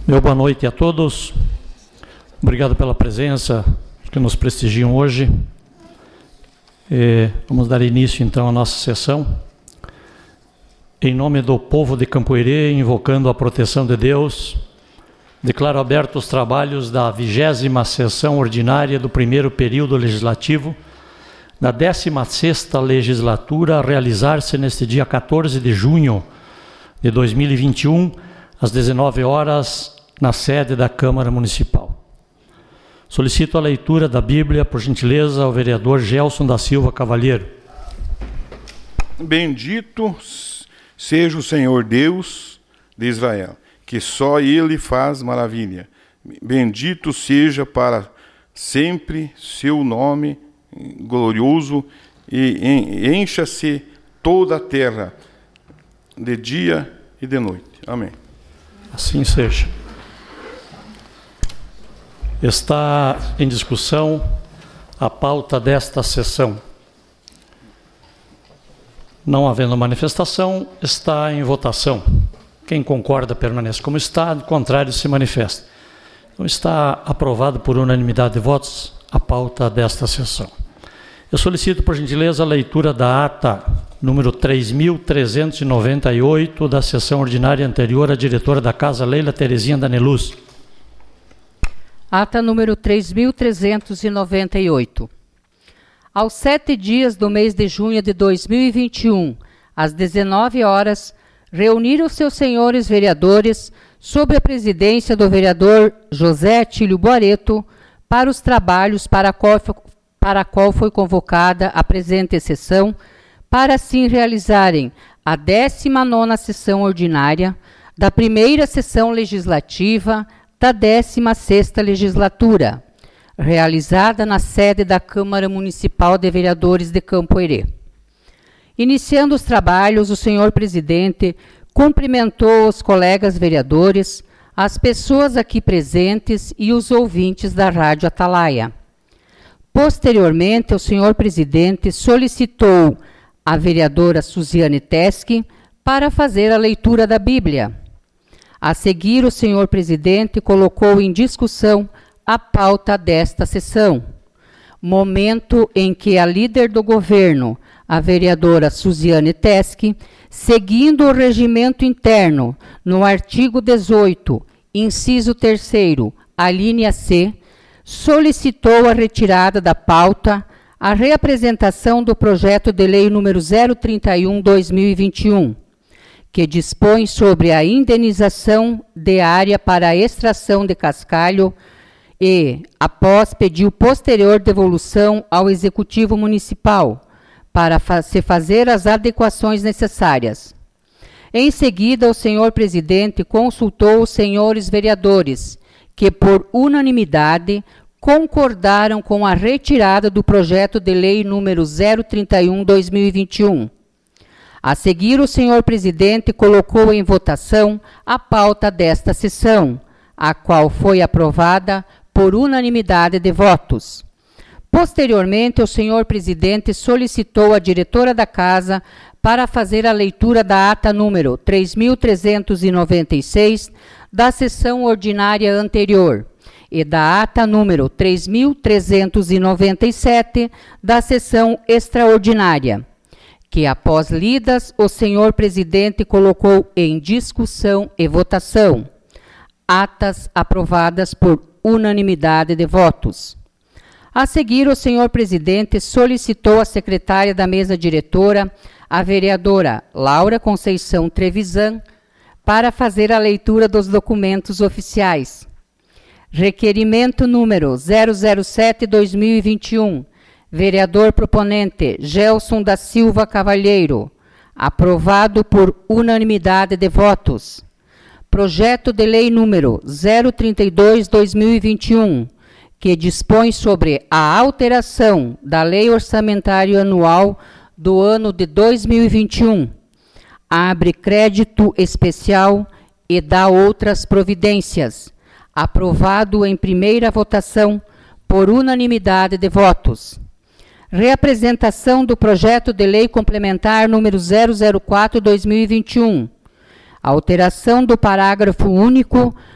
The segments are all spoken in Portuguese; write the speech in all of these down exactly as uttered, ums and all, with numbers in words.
Meu boa noite a todos. Obrigado pela presença que nos prestigiam hoje. E vamos dar início então à nossa sessão. Em nome do povo de Campo Herê, invocando a proteção de Deus, declaro abertos os trabalhos da vigésima sessão ordinária do primeiro período legislativo da décima sexta legislatura, a realizar-se neste dia quatorze de junho de dois mil e vinte e um, às dezenove horas, na sede da Câmara Municipal. Solicito a leitura da Bíblia, por gentileza, ao vereador Gelson da Silva Cavalheiro. Bendito seja o Senhor Deus de Israel, que só Ele faz maravilha. Bendito seja para sempre seu nome glorioso, e encha-se toda a terra, de dia e de noite. Amém. Assim seja. Está em discussão a pauta desta sessão. Não havendo manifestação, está em votação. Quem concorda permanece como está, do contrário se manifesta. Então está aprovado por unanimidade de votos a pauta desta sessão. Eu solicito, por gentileza, a leitura da ata número três mil trezentos e noventa e oito da sessão ordinária anterior à diretora da Casa, Leila Terezinha Daneluz. Ata número três mil trezentos e noventa e oito. Aos sete dias do mês de junho de dois mil e vinte e um, às dezenove horas, reuniram-se os senhores vereadores, sob a presidência do vereador José Atílio Boareto, para os trabalhos para a qual, para a qual foi convocada a presente sessão, para assim realizarem a décima nona sessão ordinária da primeira sessão legislativa da décima sexta legislatura, realizada na sede da Câmara Municipal de Vereadores de Campo Herê. Iniciando os trabalhos, o senhor presidente cumprimentou os colegas vereadores, as pessoas aqui presentes e os ouvintes da Rádio Atalaia. Posteriormente, o senhor presidente solicitou a vereadora Suziane Teschi para fazer a leitura da Bíblia. A seguir, o senhor presidente colocou em discussão a pauta desta sessão, momento em que a líder do governo, a vereadora Suziane Teschi, seguindo o regimento interno, no artigo dezoito, inciso terceiro, a linha C, solicitou a retirada da pauta a reapresentação do projeto de lei número zero trinta e um barra dois mil e vinte e um, que dispõe sobre a indenização de área para a extração de cascalho e, após pediu posterior devolução ao Executivo Municipal, para fa- se fazer as adequações necessárias. Em seguida, o senhor presidente consultou os senhores vereadores, que, por unanimidade, concordaram com a retirada do projeto de lei número zero trinta e um barra dois mil e vinte e um. A seguir, o senhor presidente colocou em votação a pauta desta sessão, a qual foi aprovada por unanimidade de votos. Posteriormente, o senhor presidente solicitou à diretora da Casa para fazer a leitura da ata número três mil trezentos e noventa e seis da sessão ordinária anterior e da ata número três mil trezentos e noventa e sete da sessão extraordinária, que, após lidas, o senhor presidente colocou em discussão e votação. Atas aprovadas por unanimidade de votos. A seguir, o senhor presidente solicitou à secretária da mesa diretora, a vereadora Laura Conceição Trevisan, para fazer a leitura dos documentos oficiais. Requerimento número zero zero sete barra dois mil e vinte e um, vereador proponente Gelson da Silva Cavalheiro, aprovado por unanimidade de votos. Projeto de lei número zero trinta e dois barra dois mil e vinte e um, que dispõe sobre a alteração da Lei Orçamentária Anual do ano de dois mil e vinte e um, abre crédito especial e dá outras providências, aprovado em primeira votação por unanimidade de votos. Reapresentação do projeto de lei complementar número zero zero quatro barra dois mil e vinte e um, alteração do parágrafo único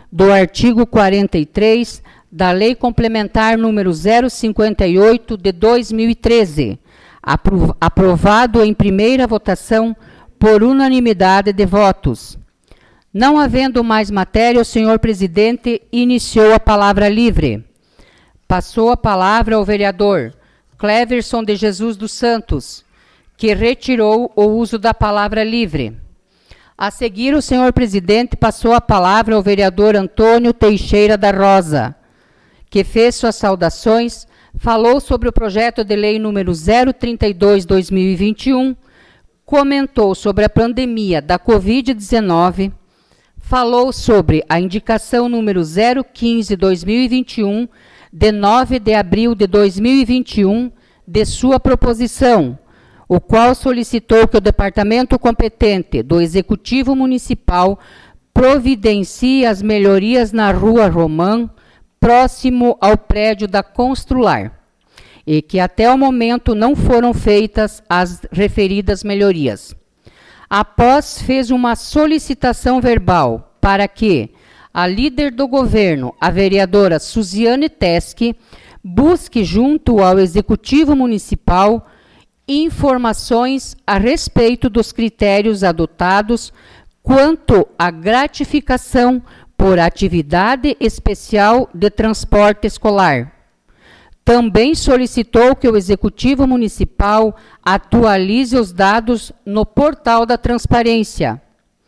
do artigo quarenta e três da Lei Complementar número zero cinquenta e oito de dois mil e treze, apro- aprovado em primeira votação por unanimidade de votos. Não havendo mais matéria, o senhor presidente iniciou a palavra livre. Passou a palavra ao vereador Cleverson de Jesus dos Santos, que retirou o uso da palavra livre. A seguir, o senhor presidente passou a palavra ao vereador Antônio Teixeira da Rosa, que fez suas saudações, falou sobre o projeto de lei número zero trinta e dois barra dois mil e vinte e um, comentou sobre a pandemia da covid dezenove, falou sobre a indicação número zero quinze barra dois mil e vinte e um, de nove de abril de dois mil e vinte e um, de sua proposição, o qual solicitou que o departamento competente do Executivo Municipal providencie as melhorias na Rua Romã, próximo ao prédio da Constrular, e que até o momento não foram feitas as referidas melhorias. Após, fez uma solicitação verbal para que a líder do governo, a vereadora Suziane Teschi, busque junto ao Executivo Municipal informações a respeito dos critérios adotados quanto à gratificação por atividade especial de transporte escolar. Também solicitou que o Executivo Municipal atualize os dados no portal da transparência.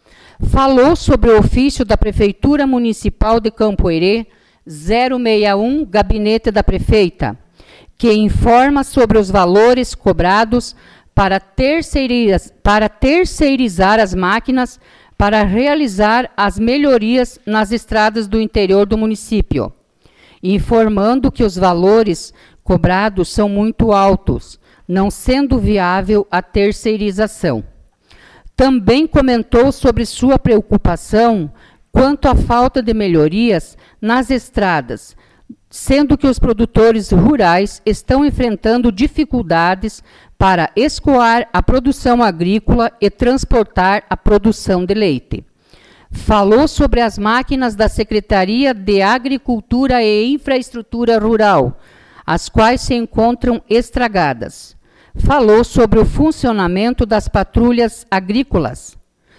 Falou sobre o ofício da Prefeitura Municipal de Campo Herê, zero seis um, Gabinete da Prefeita, que informa sobre os valores cobrados para terceirizar, para terceirizar as máquinas para realizar as melhorias nas estradas do interior do município, informando que os valores cobrados são muito altos, não sendo viável a terceirização. Também comentou sobre sua preocupação quanto à falta de melhorias nas estradas, sendo que os produtores rurais estão enfrentando dificuldades para escoar a produção agrícola e transportar a produção de leite. Falou sobre as máquinas da Secretaria de Agricultura e Infraestrutura Rural, as quais se encontram estragadas. Falou sobre o funcionamento das patrulhas agrícolas.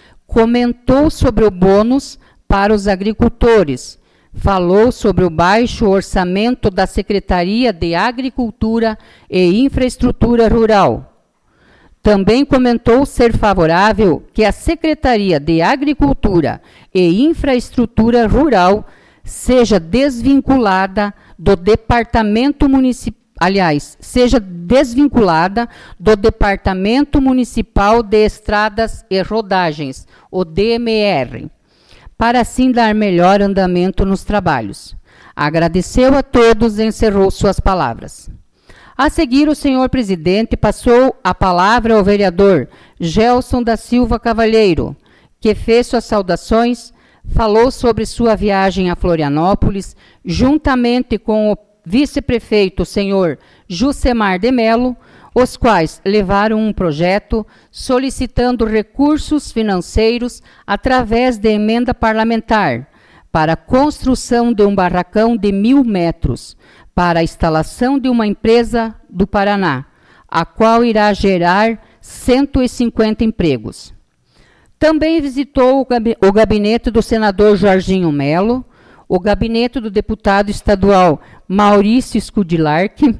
Comentou sobre o bônus para os agricultores. Falou sobre o baixo orçamento da Secretaria de Agricultura e Infraestrutura Rural. Também comentou ser favorável que a Secretaria de Agricultura e Infraestrutura Rural seja desvinculada do Departamento Municipal, aliás, seja desvinculada do Departamento Municipal de Estradas e Rodagens, o D M R, para assim dar melhor andamento nos trabalhos. Agradeceu a todos e encerrou suas palavras. A seguir, o senhor presidente passou a palavra ao vereador Gelson da Silva Cavalheiro, que fez suas saudações, falou sobre sua viagem a Florianópolis, juntamente com o vice-prefeito, senhor Jucemar de Melo, os quais levaram um projeto solicitando recursos financeiros através de emenda parlamentar para a construção de um barracão de mil metros para a instalação de uma empresa do Paraná, a qual irá gerar cento e cinquenta empregos. Também visitou o gabinete do senador Jorginho Melo, o gabinete do deputado estadual Maurício Scudilarque,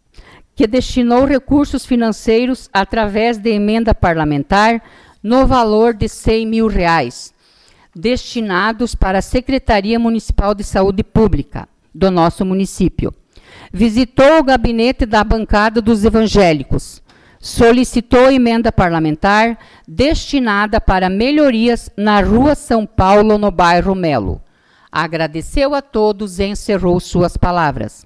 que destinou recursos financeiros através de emenda parlamentar no valor de cem mil reais, destinados para a Secretaria Municipal de Saúde Pública do nosso município. Visitou o gabinete da bancada dos evangélicos, solicitou emenda parlamentar destinada para melhorias na Rua São Paulo, no bairro Melo. Agradeceu a todos e encerrou suas palavras.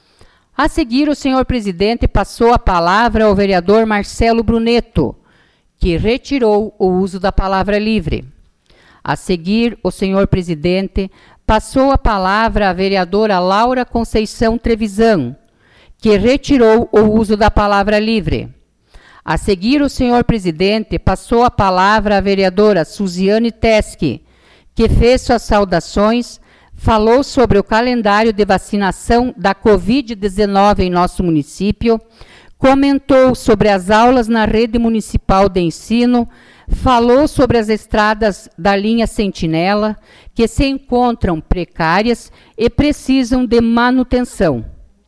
A seguir, o senhor presidente passou a palavra ao vereador Marcelo Bruneto, que retirou o uso da palavra livre. A seguir, o senhor presidente passou a palavra à vereadora Laura Conceição Trevisan, que retirou o uso da palavra livre. A seguir, o senhor presidente passou a palavra à vereadora Suziane Teschi, que fez suas saudações, falou sobre o calendário de vacinação da covid dezenove em nosso município, comentou sobre as aulas na rede municipal de ensino, falou sobre as estradas da linha Sentinela, que se encontram precárias e precisam de manutenção.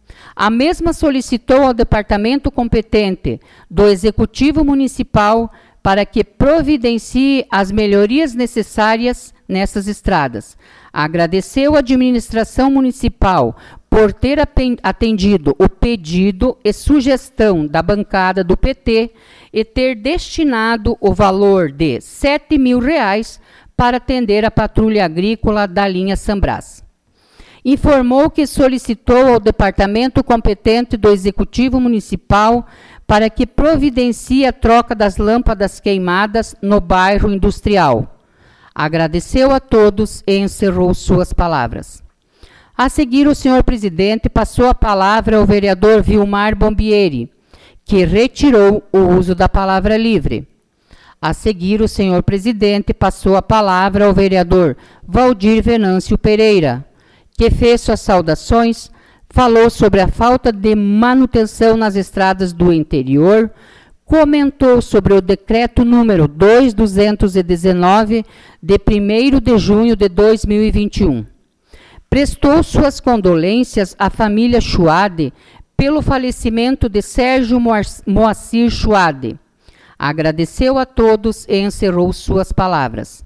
A mesma solicitou ao departamento competente do Executivo Municipal para que providencie as melhorias necessárias nessas estradas. Agradeceu à administração municipal por ter atendido o pedido e sugestão da bancada do P T e ter destinado o valor de sete mil reais para atender a patrulha agrícola da linha Sambrás. Informou que solicitou ao departamento competente do Executivo Municipal para que providencie a troca das lâmpadas queimadas no bairro industrial. Agradeceu a todos e encerrou suas palavras. A seguir, o senhor presidente passou a palavra ao vereador Vilmar Bombieri, que retirou o uso da palavra livre. A seguir, o senhor presidente passou a palavra ao vereador Valdir Venâncio Pereira, que fez suas saudações, falou sobre a falta de manutenção nas estradas do interior, comentou sobre o decreto número dois mil duzentos e dezenove, de primeiro de junho de dois mil e vinte e um. Prestou suas condolências à família Chuade pelo falecimento de Sérgio Moacir Chuade. Agradeceu a todos e encerrou suas palavras.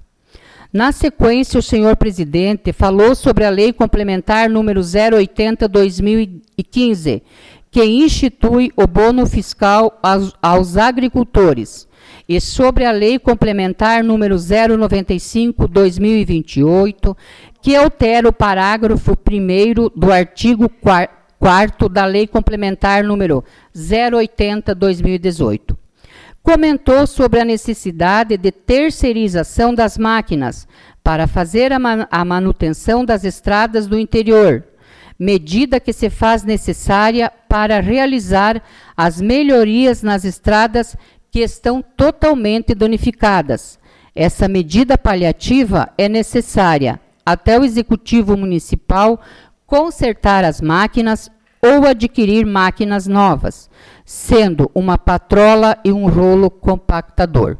Na sequência, o senhor presidente falou sobre a Lei Complementar número zero oitenta barra dois mil e quinze, que institui o bono fiscal aos, aos agricultores, e sobre a Lei Complementar número zero noventa e cinco barra dois mil e vinte e oito, que altera o parágrafo primeiro do artigo quarto da Lei Complementar número zero oitenta barra dois mil e dezoito. Comentou sobre a necessidade de terceirização das máquinas para fazer a, man a manutenção das estradas do interior, medida que se faz necessária para realizar as melhorias nas estradas que estão totalmente danificadas. Essa medida paliativa é necessária até o Executivo Municipal consertar as máquinas ou adquirir máquinas novas, sendo uma patrola e um rolo compactador.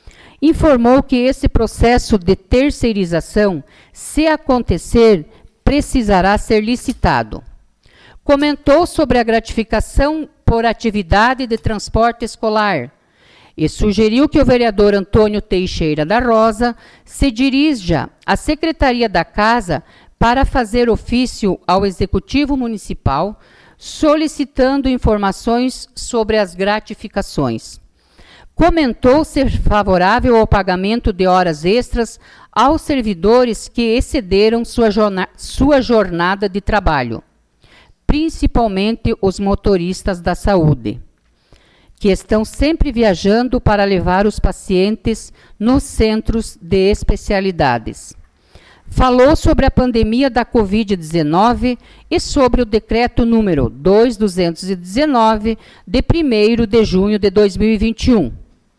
Informou que esse processo de terceirização, se acontecer, precisará ser licitado. Comentou sobre a gratificação por atividade de transporte escolar e sugeriu que o vereador Antônio Teixeira da Rosa se dirija à Secretaria da Casa para fazer ofício ao Executivo Municipal, solicitando informações sobre as gratificações. Comentou ser favorável ao pagamento de horas extras aos servidores que excederam sua jornada, sua jornada de trabalho, principalmente os motoristas da saúde, que estão sempre viajando para levar os pacientes nos centros de especialidades. Falou sobre a pandemia da covid dezenove e sobre o decreto número dois mil duzentos e dezenove, de primeiro de junho de dois mil e vinte e um.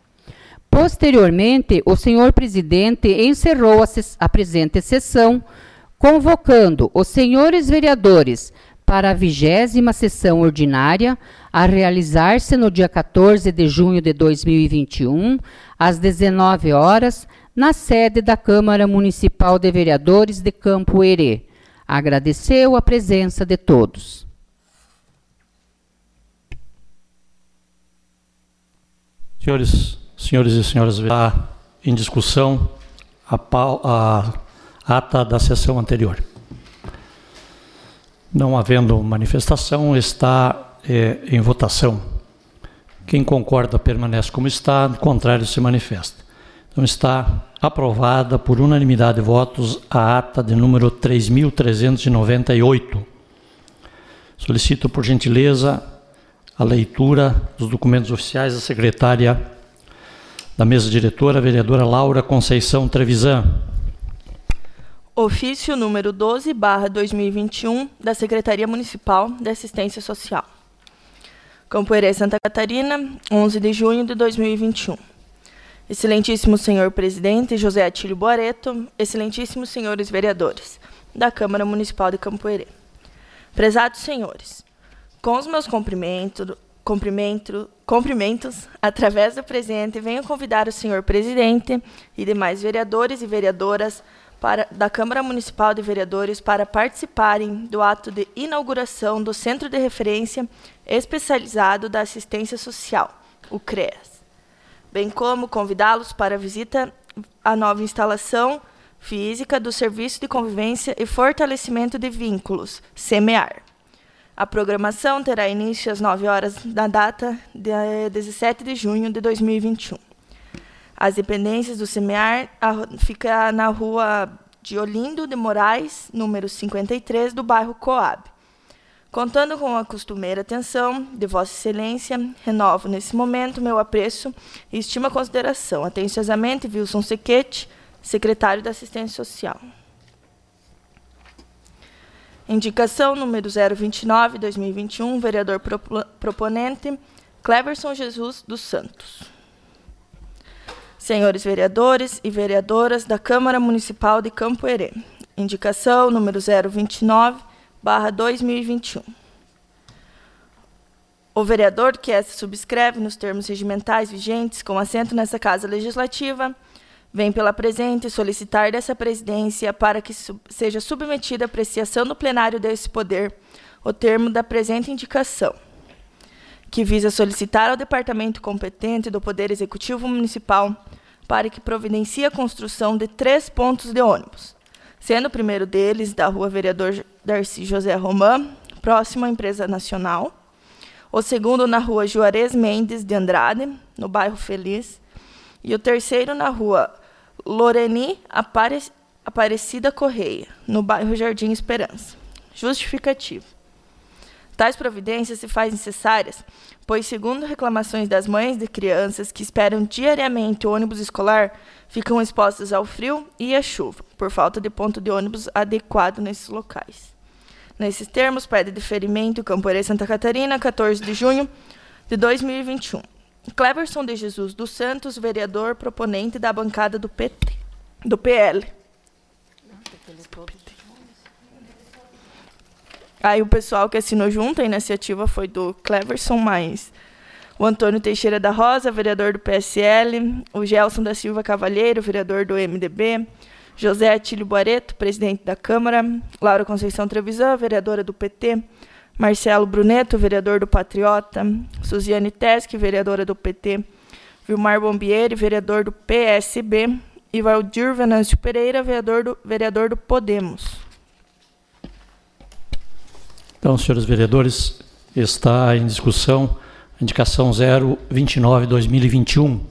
Posteriormente, o senhor presidente encerrou a, a presente sessão, convocando os senhores vereadores para a vigésima sessão ordinária, a realizar-se no dia quatorze de junho de dois mil e vinte e um, às dezenove horas, na sede da Câmara Municipal de Vereadores de Campo Herê. Agradeceu a presença de todos. Senhores, senhores e senhoras, está em discussão a, a ata da sessão anterior. Não havendo manifestação, está é, em votação. Quem concorda permanece como está, o contrário se manifesta. Então está aprovada por unanimidade de votos a ata de número três mil trezentos e noventa e oito. Solicito, por gentileza, a leitura dos documentos oficiais da secretária da mesa diretora, a vereadora Laura Conceição Trevisan. Ofício número doze barra dois mil e vinte e um, da Secretaria Municipal de Assistência Social. Campo Herê, Santa Catarina, onze de junho de dois mil e vinte e um. Excelentíssimo senhor presidente José Atílio Boareto, excelentíssimos senhores vereadores, da Câmara Municipal de Campo-Herê. Prezados senhores, com os meus cumprimentos, cumprimento, cumprimentos, através do presente, venho convidar o senhor presidente e demais vereadores e vereadoras para, da Câmara Municipal de Vereadores para participarem do ato de inauguração do Centro de Referência Especializado da Assistência Social, o CREAS, bem como convidá-los para a visita à nova instalação física do Serviço de Convivência e Fortalecimento de Vínculos, SEMEAR. A programação terá início às nove horas da data de dezessete de junho de dois mil e vinte e um. As dependências do SEMEAR ficam na rua de Olindo de Moraes, número cinquenta e três, do bairro Coab. Contando com a costumeira atenção de Vossa Excelência, renovo nesse momento meu apreço e estima consideração. Atenciosamente, Wilson Sequete, secretário da Assistência Social. Indicação número zero vinte e nove, dois mil e vinte e um, vereador proponente, Cleverson Jesus dos Santos. Senhores vereadores e vereadoras da Câmara Municipal de Campo-Herê. Indicação número zero vinte e nove, barra dois mil e vinte e um. O vereador que esta subscreve nos termos regimentais vigentes com assento nessa Casa Legislativa, vem pela presente solicitar dessa presidência para que sub- seja submetida à apreciação no plenário desse poder o termo da presente indicação, que visa solicitar ao departamento competente do Poder Executivo Municipal para que providencie a construção de três pontos de ônibus, sendo o primeiro deles da Rua Vereador Darcy José Romã, próximo à Empresa Nacional, o segundo na Rua Juarez Mendes de Andrade, no bairro Feliz, e o terceiro na Rua Loreni Apare- Aparecida Correia, no bairro Jardim Esperança. Justificativo. Tais providências se fazem necessárias, pois, segundo reclamações das mães de crianças que esperam diariamente o ônibus escolar, ficam expostas ao frio e à chuva, por falta de ponto de ônibus adequado nesses locais. Nesses termos, pede deferimento Campo-Herê, Santa Catarina, quatorze de junho de dois mil e vinte e um. Cleverson de Jesus dos Santos, vereador proponente da bancada do P T, do P L. Aí o pessoal que assinou junto, a iniciativa foi do Cleverson, mais o Antônio Teixeira da Rosa, vereador do P S L, o Gelson da Silva Cavalheiro, vereador do M D B, José Atílio Boareto, presidente da Câmara, Laura Conceição Trevisan, vereadora do P T, Marcelo Bruneto, vereador do Patriota, Suziane Teske, vereadora do P T, Vilmar Bombieri, vereador do P S B, e Valdir Venâncio Pereira, vereador do, vereador do Podemos. Então, senhores vereadores, está em discussão a indicação zero vinte e nove, dois mil e vinte e um.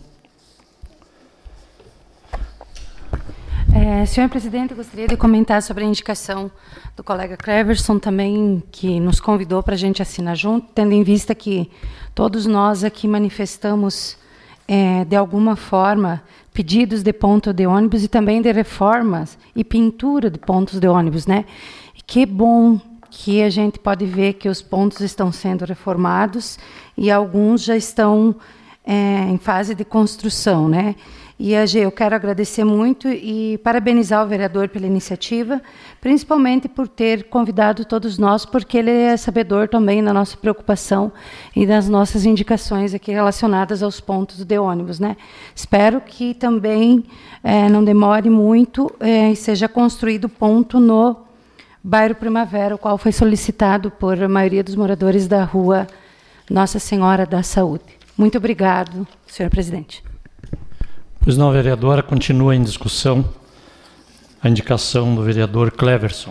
É, senhor presidente, eu gostaria de comentar sobre a indicação do colega Cleverson também, que nos convidou para a gente assinar junto, tendo em vista que todos nós aqui manifestamos, é, de alguma forma, pedidos de ponto de ônibus e também de reformas e pintura de pontos de ônibus, né? E que bom que a gente pode ver que os pontos estão sendo reformados e alguns já estão é, em fase de construção, né? E a G, eu quero agradecer muito e parabenizar o vereador pela iniciativa, principalmente por ter convidado todos nós, porque ele é sabedor também da nossa preocupação e das nossas indicações aqui relacionadas aos pontos de ônibus, né? Espero que também é, não demore muito é, e seja construído ponto no bairro Primavera, o qual foi solicitado por a maioria dos moradores da rua Nossa Senhora da Saúde. Muito obrigado, senhor presidente. Pois não, vereadora, continua em discussão a indicação do vereador Cleverson.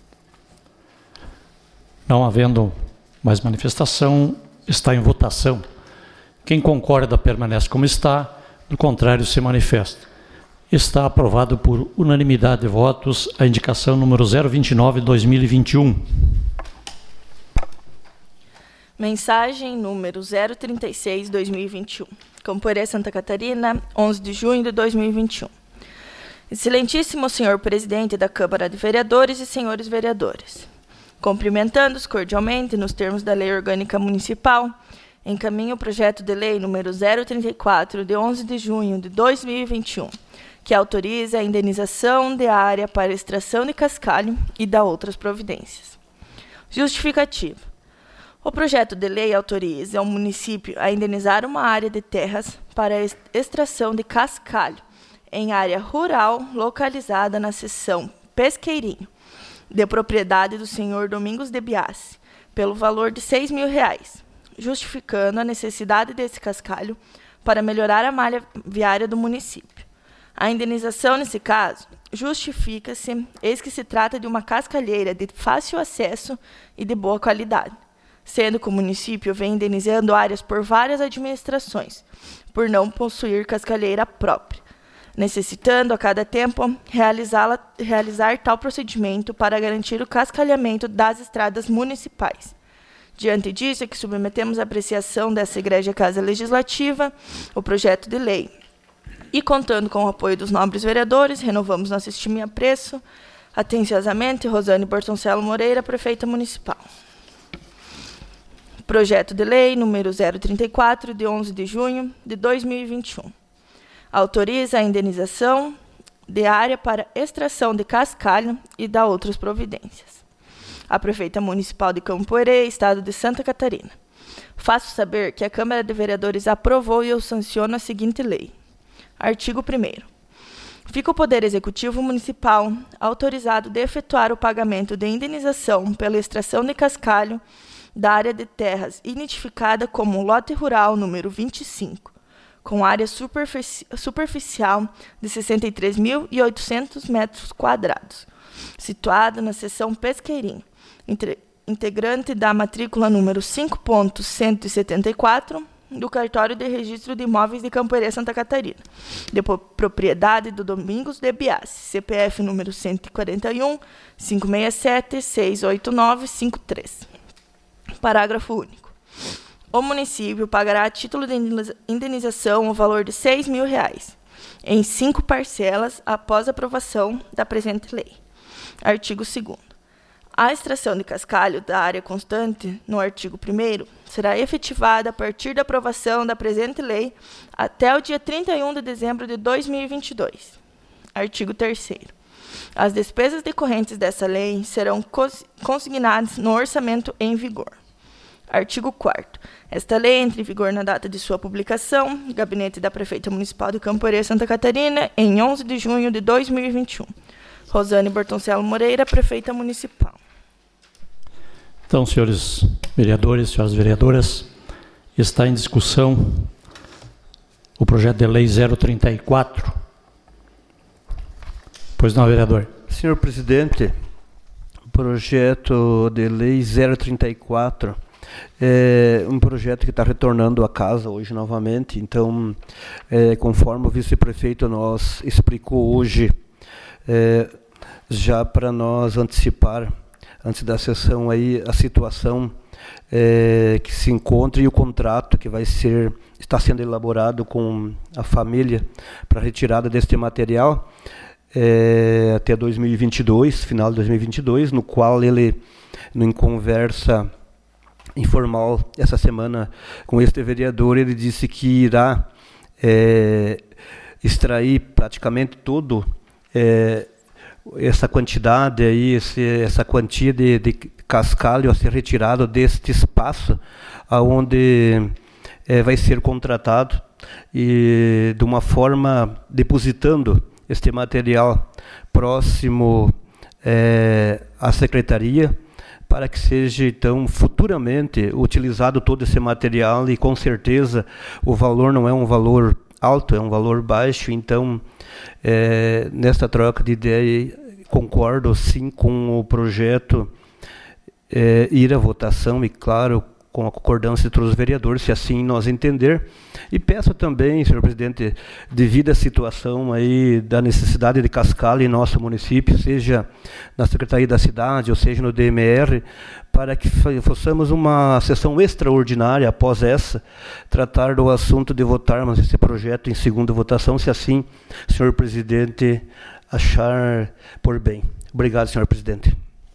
Não havendo mais manifestação, está em votação. Quem concorda permanece como está, do contrário se manifesta. Está aprovado por unanimidade de votos a indicação número zero vinte e nove, dois mil e vinte e um. Mensagem número zero trinta e seis, dois mil e vinte e um. Campo-Herê, Santa Catarina, onze de junho de dois mil e vinte e um. Excelentíssimo senhor presidente da Câmara de Vereadores e senhores vereadores, cumprimentando-os cordialmente nos termos da Lei Orgânica Municipal, encaminho o projeto de lei número zero trinta e quatro, de onze de junho de dois mil e vinte e um, que autoriza a indenização de área para extração de cascalho e dá outras providências. Justificativa. O projeto de lei autoriza o município a indenizar uma área de terras para extração de cascalho em área rural localizada na seção Pesqueirinho, de propriedade do senhor Domingos de Biassi, pelo valor de seis mil reais, justificando a necessidade desse cascalho para melhorar a malha viária do município. A indenização, nesse caso, justifica-se, eis que se trata de uma cascalheira de fácil acesso e de boa qualidade, sendo que o município vem indenizando áreas por várias administrações, por não possuir cascalheira própria, necessitando a cada tempo realizá-la, realizar tal procedimento para garantir o cascalhamento das estradas municipais. Diante disso, é que submetemos à apreciação dessa Igreja Casa Legislativa o projeto de lei. E, contando com o apoio dos nobres vereadores, renovamos nosso estima e apreço. Atenciosamente, Rosane Bortoncelo Moreira, Prefeita Municipal. Projeto de lei número zero trinta e quatro, de onze de junho de dois mil e vinte e um. Autoriza a indenização de área para extração de cascalho e dá outras providências. A Prefeita Municipal de Campoerê, Estado de Santa Catarina. Faço saber que a Câmara de Vereadores aprovou e eu sanciono a seguinte lei. Artigo primeiro. Fica o Poder Executivo Municipal autorizado de efetuar o pagamento de indenização pela extração de cascalho da área de terras identificada como lote rural número vinte e cinco, com área superfici- superficial de sessenta e três mil e oitocentos metros quadrados, situado na seção Pesqueirinho, entre, integrante da matrícula número cinco ponto cento e setenta e quatro do Cartório de Registro de Imóveis de Campoerê, Santa Catarina, de propriedade do Domingos de Biassi, C P F número cento e quarenta e um, quinhentos e sessenta e sete, seiscentos e oitenta e nove, cinquenta e três. Parágrafo único. O município pagará a título de indenização o valor de seis mil reais, em cinco parcelas após a aprovação da presente lei. Artigo segundo. A extração de cascalho da área constante, no artigo primeiro, será efetivada a partir da aprovação da presente lei até o dia trinta e um de dezembro de dois mil e vinte e dois. Artigo terceiro. As despesas decorrentes dessa lei serão consignadas no orçamento em vigor. Artigo quarto. Esta lei entra em vigor na data de sua publicação, Gabinete da Prefeita Municipal de Campoerê, Santa Catarina, em onze de junho de dois mil e vinte e um. Rosane Bortoncelo Moreira, Prefeita Municipal. Então, senhores vereadores, senhoras vereadoras, está em discussão o projeto de lei zero trinta e quatro. Pois não, vereador. Senhor presidente, o projeto de lei zero trinta e quatro é um projeto que está retornando à casa hoje novamente. Então, é, conforme o vice-prefeito nos explicou hoje, é, já para nós antecipar, antes da sessão, aí, a situação é, que se encontra e o contrato que vai ser, está sendo elaborado com a família para retirada deste material, É, até dois mil e vinte e dois, final de dois mil e vinte e dois, no qual ele, em conversa informal essa semana com este vereador, ele disse que irá é, extrair praticamente todo é, essa quantidade aí, esse, essa quantia de, de cascalho a ser retirado deste espaço, aonde é, vai ser contratado e de uma forma depositando este material próximo é, à secretaria, para que seja, então, futuramente utilizado todo esse material, e com certeza o valor não é um valor alto, é um valor baixo. Então, é, nesta troca de ideia, concordo sim com o projeto é, ir à votação, e claro, com a concordância de todos os vereadores, se assim nós entender. E peço também, senhor presidente, devido à situação aí da necessidade de cascalho em nosso município, seja na Secretaria da Cidade ou seja no D M R, para que façamos uma sessão extraordinária após essa, tratar do assunto de votarmos esse projeto em segunda votação, se assim o senhor presidente achar por bem. Obrigado, senhor presidente.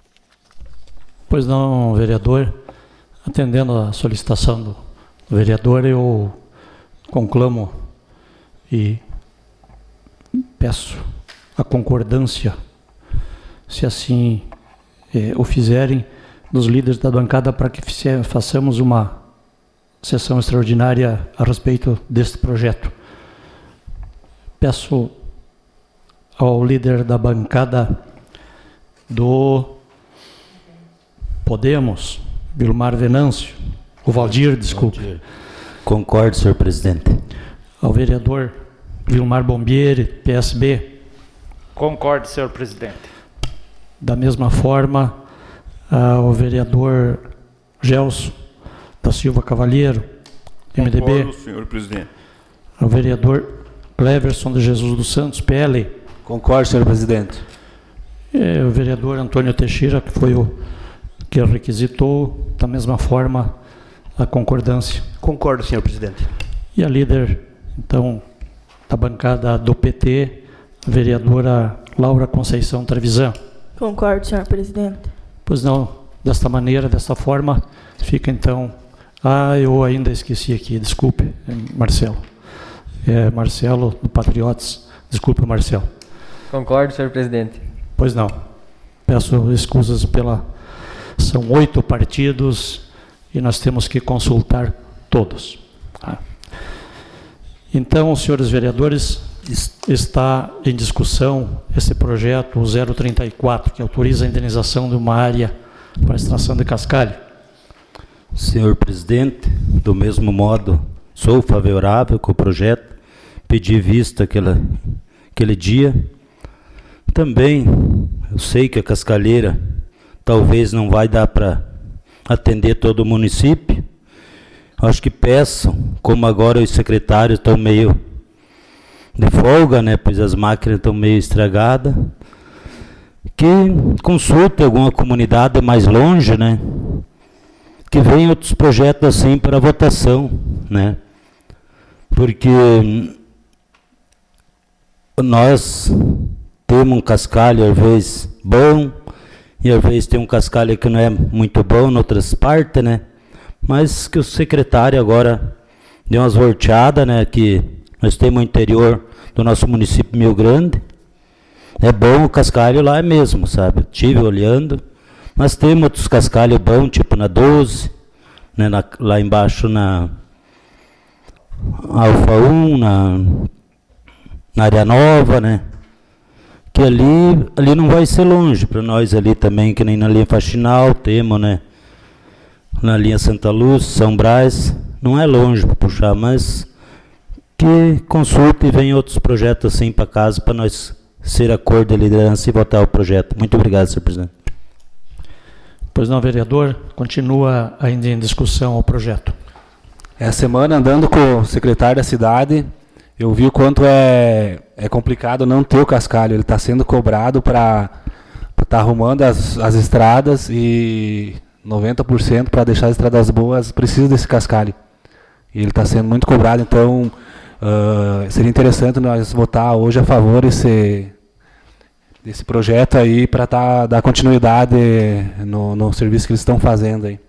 Pois não, vereador. Atendendo à solicitação do, do vereador, eu conclamo e peço a concordância, se assim eh, o fizerem, dos líderes da bancada para que façamos uma sessão extraordinária a respeito deste projeto. Peço ao líder da bancada do Podemos, Vilmar Venâncio, o Valdir, desculpe. Valdir. Concordo, senhor presidente. Ao vereador Vilmar Bombieri, P S B. Concordo, senhor presidente. Da mesma forma, ao vereador Gelson da Silva Cavalheiro, M D B. Concordo, senhor presidente. Ao vereador Cleverson de Jesus dos Santos, P L. Concordo, senhor presidente. E o vereador Antônio Teixeira, que foi o que requisitou, da mesma forma, a concordância. Concordo, senhor presidente. E a líder, então, da bancada do P T, a vereadora Laura Conceição Trevisan. Concordo, senhor presidente. Pois não, desta maneira, desta forma, fica então... Ah, eu ainda esqueci aqui, desculpe, Marcelo. É, Marcelo, do Patriotas. Desculpe, Marcelo. Concordo, senhor presidente. Pois não. Peço escusas pela... São oito partidos e nós temos que consultar todos. Ah. Então, senhores vereadores, está em discussão esse projeto, o zero trinta e quatro, que autoriza a indenização de uma área para extração de cascalho. Senhor presidente, do mesmo modo, sou favorável com o projeto, pedi vista aquela, aquele dia. Também, eu sei que a cascalheira talvez não vai dar para atender todo o município. Acho que peçam, como agora os secretários estão meio de folga, né, pois as máquinas estão meio estragadas, que consulte alguma comunidade mais longe, né, que venham outros projetos assim para votação, né, porque nós temos um cascalho às vezes bom, e às vezes tem um cascalho que não é muito bom em outras partes, né, mas que o secretário agora deu umas volteadas, né, que nós temos o interior do nosso município meio grande, é bom o cascalho lá mesmo, sabe, estive olhando, mas temos outros cascalhos bons, tipo na doze, né, na, lá embaixo na Alfa um, na, na área nova, né, que ali, ali não vai ser longe para nós ali também, que nem na linha Faxinal temos, né, na linha Santa Luz, São Brás, não é longe para puxar, mas que consulte e venha outros projetos assim para casa, para nós ser acordo de liderança e votar o projeto. Muito obrigado, senhor presidente. Pois não, vereador, continua ainda em discussão o projeto. Essa semana, andando com o secretário da cidade, eu vi o quanto é, é complicado não ter o cascalho. Ele está sendo cobrado para estar tá arrumando as, as estradas e noventa por cento para deixar as estradas boas precisa desse cascalho. E ele está sendo muito cobrado, então uh, seria interessante nós votar hoje a favor desse, desse projeto aí para tá, dar continuidade no, no serviço que eles estão fazendo aí.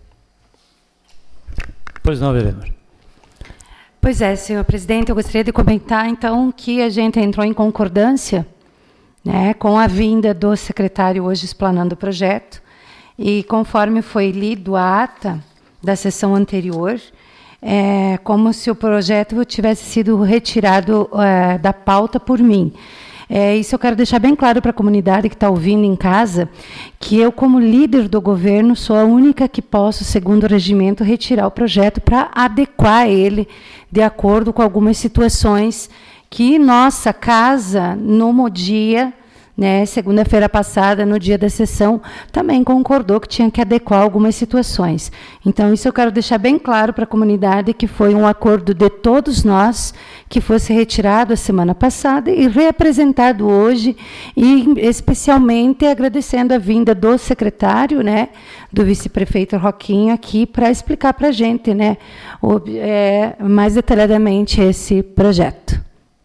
Pois não, vereador. Pois é, senhor presidente, eu gostaria de comentar, então, que a gente entrou em concordância, né, com a vinda do secretário hoje explanando o projeto, e conforme foi lido a ata da sessão anterior, é como se o projeto tivesse sido retirado é, da pauta por mim. É, isso eu quero deixar bem claro para a comunidade que está ouvindo em casa, que eu, como líder do governo, sou a única que posso, segundo o regimento, retirar o projeto para adequar ele de acordo com algumas situações que nossa casa, no dia, né, segunda-feira passada, no dia da sessão, também concordou que tinha que adequar algumas situações. Então, isso eu quero deixar bem claro para a comunidade, que foi um acordo de todos nós, que fosse retirado a semana passada e reapresentado hoje, e especialmente agradecendo a vinda do secretário, né, do vice-prefeito Roquinho, aqui para explicar para a gente, né, o, é, mais detalhadamente esse projeto.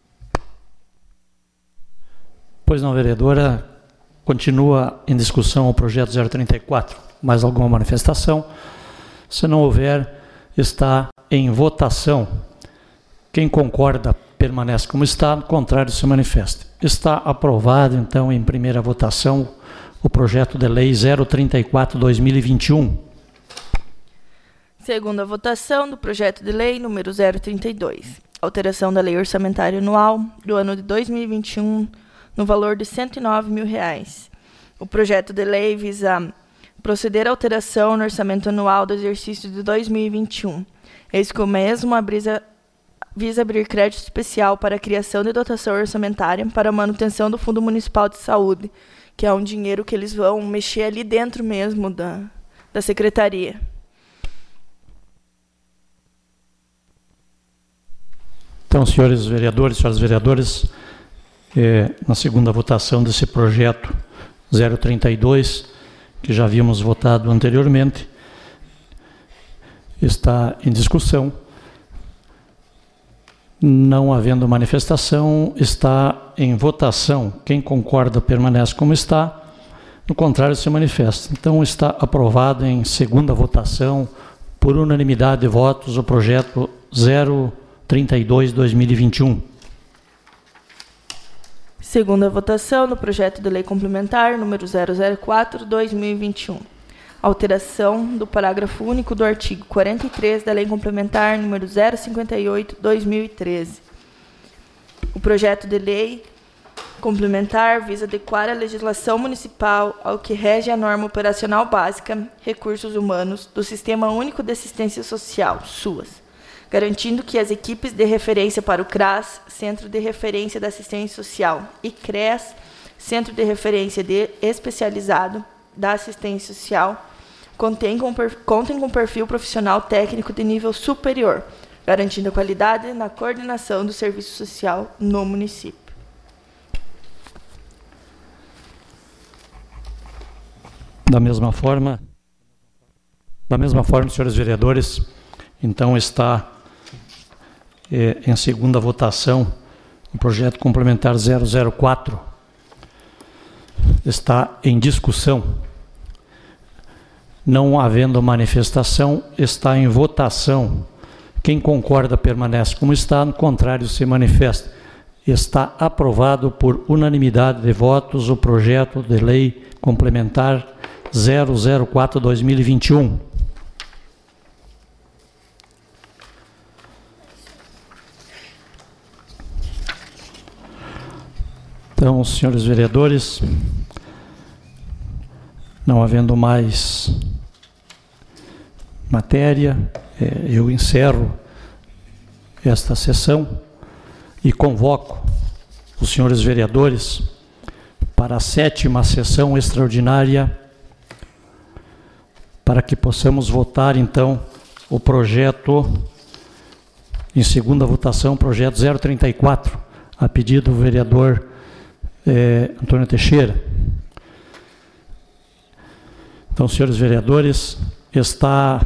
Pois não, vereadora, continua em discussão o projeto zero trinta e quatro. Mais alguma manifestação? Se não houver, está em votação. Quem concorda, permanece como está, contrário, se manifesta. está aprovado, então, em primeira votação, o projeto de lei zero trinta e quatro barra dois mil e vinte e um. Segunda votação do projeto de lei número zero trinta e dois. Alteração da lei orçamentária anual do ano de dois mil e vinte e um, no valor de cento e nove mil reais. O projeto de lei visa proceder à alteração no orçamento anual do exercício de dois mil e vinte e um. Eis que o mesmo abrisa, visa abrir crédito especial para a criação de dotação orçamentária para a manutenção do Fundo Municipal de Saúde, que é um dinheiro que eles vão mexer ali dentro mesmo da, da secretaria. Então, senhores vereadores, senhoras vereadoras, é, na segunda votação desse projeto zero trinta e dois, que já havíamos votado anteriormente, está em discussão. Não havendo manifestação, está em votação. Quem concorda permanece como está, no contrário se manifesta. Então está aprovado em segunda votação, por unanimidade de votos, o projeto zero trinta e dois barra dois mil e vinte e um. Segunda votação no projeto de lei complementar número zero zero quatro barra dois mil e vinte e um. Alteração do parágrafo único do artigo quarenta e três da lei complementar número zero cinquenta e oito barra dois mil e treze. O projeto de lei complementar visa adequar a legislação municipal ao que rege a norma operacional básica, recursos humanos, do Sistema Único de Assistência Social, SUAS, garantindo que as equipes de referência para o CRAS, Centro de Referência da Assistência Social, e CREAS, Centro de Referência de Especializado da Assistência Social, contem com, contem com perfil profissional técnico de nível superior, garantindo a qualidade na coordenação do serviço social no município. Da mesma forma, da mesma forma, senhores vereadores, então está é, em segunda votação o projeto complementar zero zero quatro. Está em discussão. Não havendo manifestação, está em votação. Quem concorda permanece como está, no contrário se manifesta. Está aprovado por unanimidade de votos o projeto de lei complementar zero zero quatro barra dois mil e vinte e um. Então, senhores vereadores, não havendo mais matéria, eh, eu encerro esta sessão e convoco os senhores vereadores para a sétima sessão extraordinária, para que possamos votar, então, o projeto, em segunda votação, projeto zero trinta e quatro, a pedido do vereador É, Antônio Teixeira. Então, senhores vereadores, está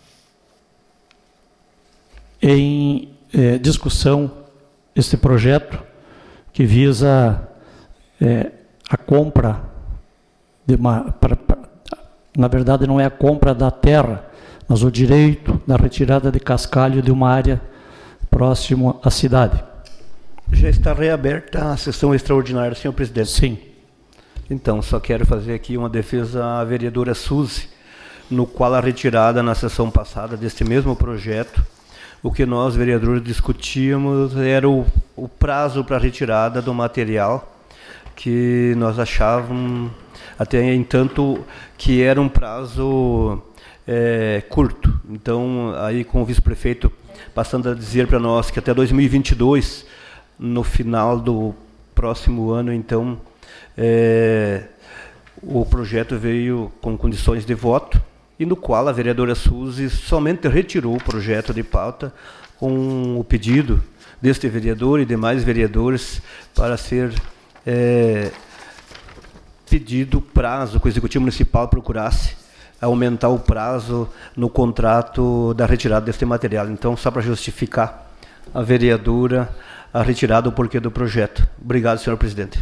em é, discussão este projeto que visa é, a compra de uma, pra, pra, na verdade não é a compra da terra, mas o direito da retirada de cascalho de uma área próximo à cidade. Já está reaberta a sessão extraordinária, senhor presidente? Sim. Então, só quero fazer aqui uma defesa à vereadora Suzy, no qual a retirada na sessão passada deste mesmo projeto, o que nós, vereadores, discutíamos era o, o prazo para a retirada do material, que nós achávamos, até entanto, que era um prazo é, curto. Então, aí com o vice-prefeito passando a dizer para nós que até dois mil e vinte e dois, no final do próximo ano, então, é, o projeto veio com condições de voto, e no qual a vereadora Suzy somente retirou o projeto de pauta com o pedido deste vereador e demais vereadores para ser é, pedido prazo que o Executivo Municipal procurasse aumentar o prazo no contrato da retirada deste material. Então, só para justificar a vereadora a retirada do porquê do projeto. Obrigado, senhor presidente.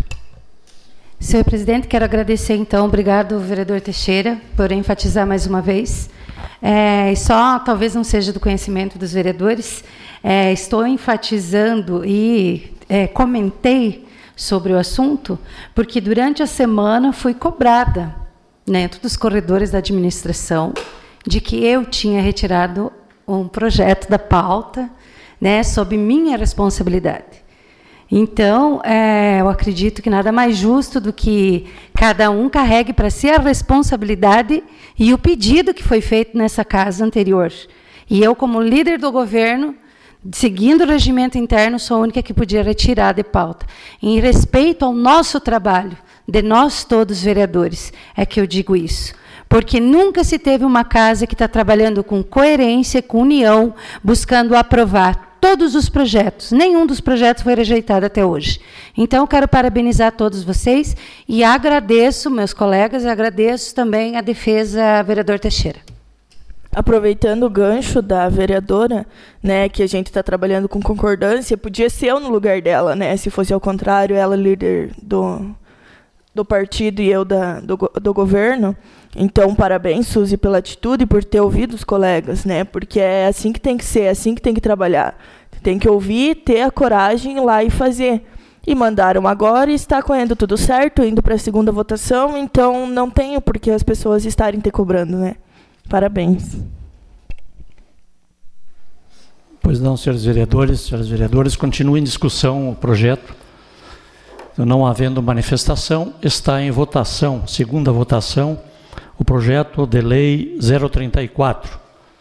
Senhor presidente, quero agradecer, então, obrigado, vereador Teixeira, por enfatizar mais uma vez É, só talvez não seja do conhecimento dos vereadores, é, estou enfatizando e é, comentei sobre o assunto, porque durante a semana fui cobrada dentro dos corredores da administração de que eu tinha retirado um projeto da pauta, né, sob minha responsabilidade. Então, é, eu acredito que nada mais justo do que cada um carregue para si a responsabilidade e o pedido que foi feito nessa casa anterior. E eu, como líder do governo, seguindo o regimento interno, sou a única que podia retirar de pauta. Em respeito ao nosso trabalho, de nós todos vereadores, é que eu digo isso. Porque nunca se teve uma casa que está trabalhando com coerência, com união, buscando aprovar todos os projetos. Nenhum dos projetos foi rejeitado até hoje. Então, eu quero parabenizar todos vocês e agradeço, meus colegas, e agradeço também a defesa, vereador Teixeira. Aproveitando o gancho da vereadora, né, que a gente está trabalhando com concordância, podia ser eu no lugar dela, né, se fosse ao contrário, ela líder do, do partido e eu da, do, do governo. Então, parabéns, Suzy, pela atitude e por ter ouvido os colegas, né? Porque é assim que tem que ser, é assim que tem que trabalhar. Tem que ouvir, ter a coragem ir lá e fazer. E mandaram agora e está correndo tudo certo, indo para a segunda votação, então não tenho por que as pessoas estarem te cobrando, né? Parabéns. Pois não, senhores vereadores, senhores vereadores, continua em discussão o projeto. Não havendo manifestação, está em votação, segunda votação, o projeto de lei zero trinta e quatro.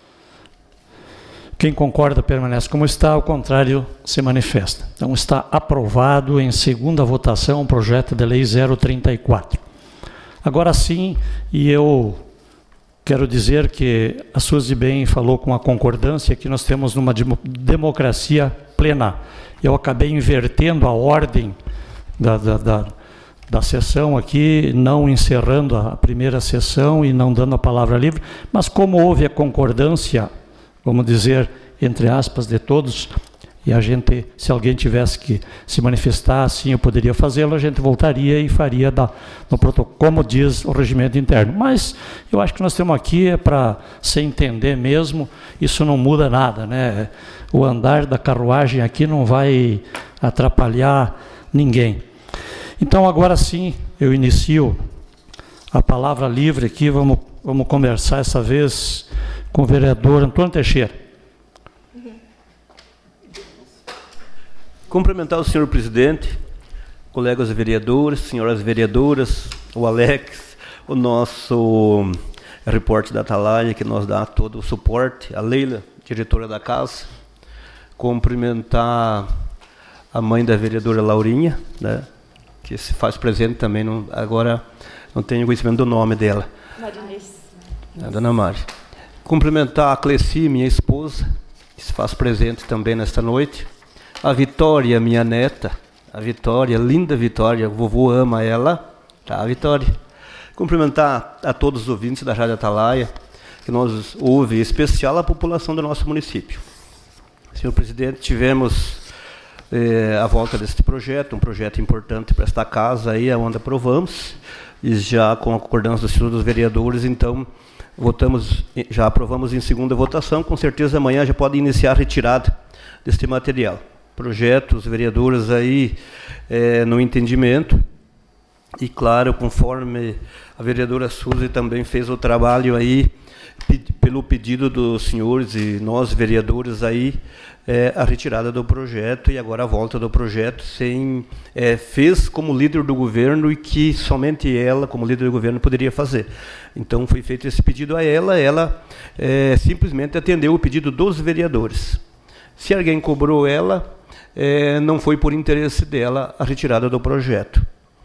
Quem concorda permanece como está, ao contrário se manifesta. Então está aprovado em segunda votação o projeto de lei zero trinta e quatro. Agora sim, e eu quero dizer que a Suzy bem falou com a concordância que nós temos uma democracia plena. Eu acabei invertendo a ordem da, da, da da sessão aqui, não encerrando a primeira sessão e não dando a palavra livre, mas como houve a concordância, vamos dizer, entre aspas, de todos, e a gente, se alguém tivesse que se manifestar assim, eu poderia fazê-lo, a gente voltaria e faria da, no protocolo, como diz o regimento interno. Mas eu acho que nós temos aqui é para se entender mesmo, isso não muda nada, né? O andar da carruagem aqui não vai atrapalhar ninguém. Então, agora sim, eu inicio a palavra livre aqui, vamos, vamos conversar essa vez com o vereador Antônio Teixeira. Cumprimentar o senhor presidente, colegas vereadores, senhoras vereadoras, o Alex, o nosso repórter da Atalaia, que nos dá todo o suporte, a Leila, diretora da casa. Cumprimentar a mãe da vereadora Laurinha, né, que se faz presente também, não, agora não tenho conhecimento do nome dela. Marinês. A dona Mari. Cumprimentar a Cleci, minha esposa, que se faz presente também nesta noite. A Vitória, minha neta, a Vitória, linda Vitória, o vovô ama ela, tá, Vitória. Cumprimentar a todos os ouvintes da Rádio Atalaia, que nós ouve, em especial a população do nosso município. Senhor presidente, tivemos eh, a volta deste projeto, um projeto importante para esta casa, aí, onde aprovamos, e já com a concordância do senhor dos vereadores, então, votamos, já aprovamos em segunda votação, com certeza amanhã já pode iniciar a retirada deste material. Projetos, vereadores aí é, no entendimento, e claro, conforme a vereadora Suzy também fez o trabalho aí, pelo pedido dos senhores e nós vereadores aí, é, a retirada do projeto e agora a volta do projeto, sem, é, fez como líder do governo e que somente ela, como líder do governo, poderia fazer. Então foi feito esse pedido a ela, ela é, simplesmente atendeu o pedido dos vereadores. Se alguém cobrou ela, é, não foi por interesse dela a retirada do projeto.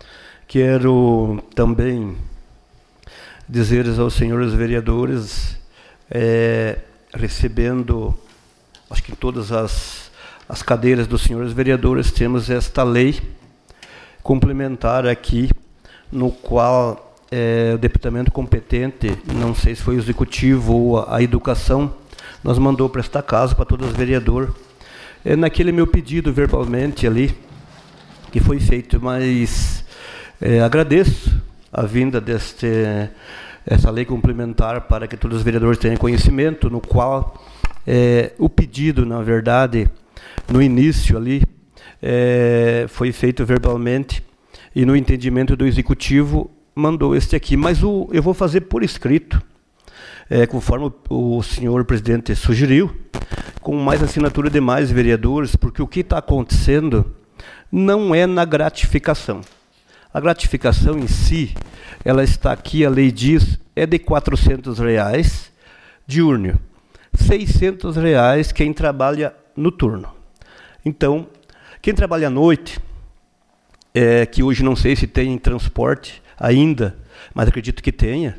Quero também dizer aos senhores vereadores, é, recebendo, acho que em todas as, as cadeiras dos senhores vereadores, temos esta lei complementar aqui, no qual é, o departamento competente, não sei se foi o executivo ou a, a educação, nos mandou para esta casa, para todos os vereadores, é, naquele meu pedido verbalmente ali, que foi feito, mas é, agradeço a vinda deste, essa lei complementar para que todos os vereadores tenham conhecimento, no qual é, o pedido, na verdade, no início ali, é, foi feito verbalmente e no entendimento do executivo mandou este aqui, mas o, eu vou fazer por escrito, é, conforme o, o senhor presidente sugeriu, com mais assinatura de mais vereadores, porque o que está acontecendo não é na gratificação. A gratificação em si, ela está aqui, a lei diz, é de quatrocentos reais diurno, seiscentos reais quem trabalha noturno. Então, quem trabalha à noite, é, que hoje não sei se tem transporte ainda, mas acredito que tenha,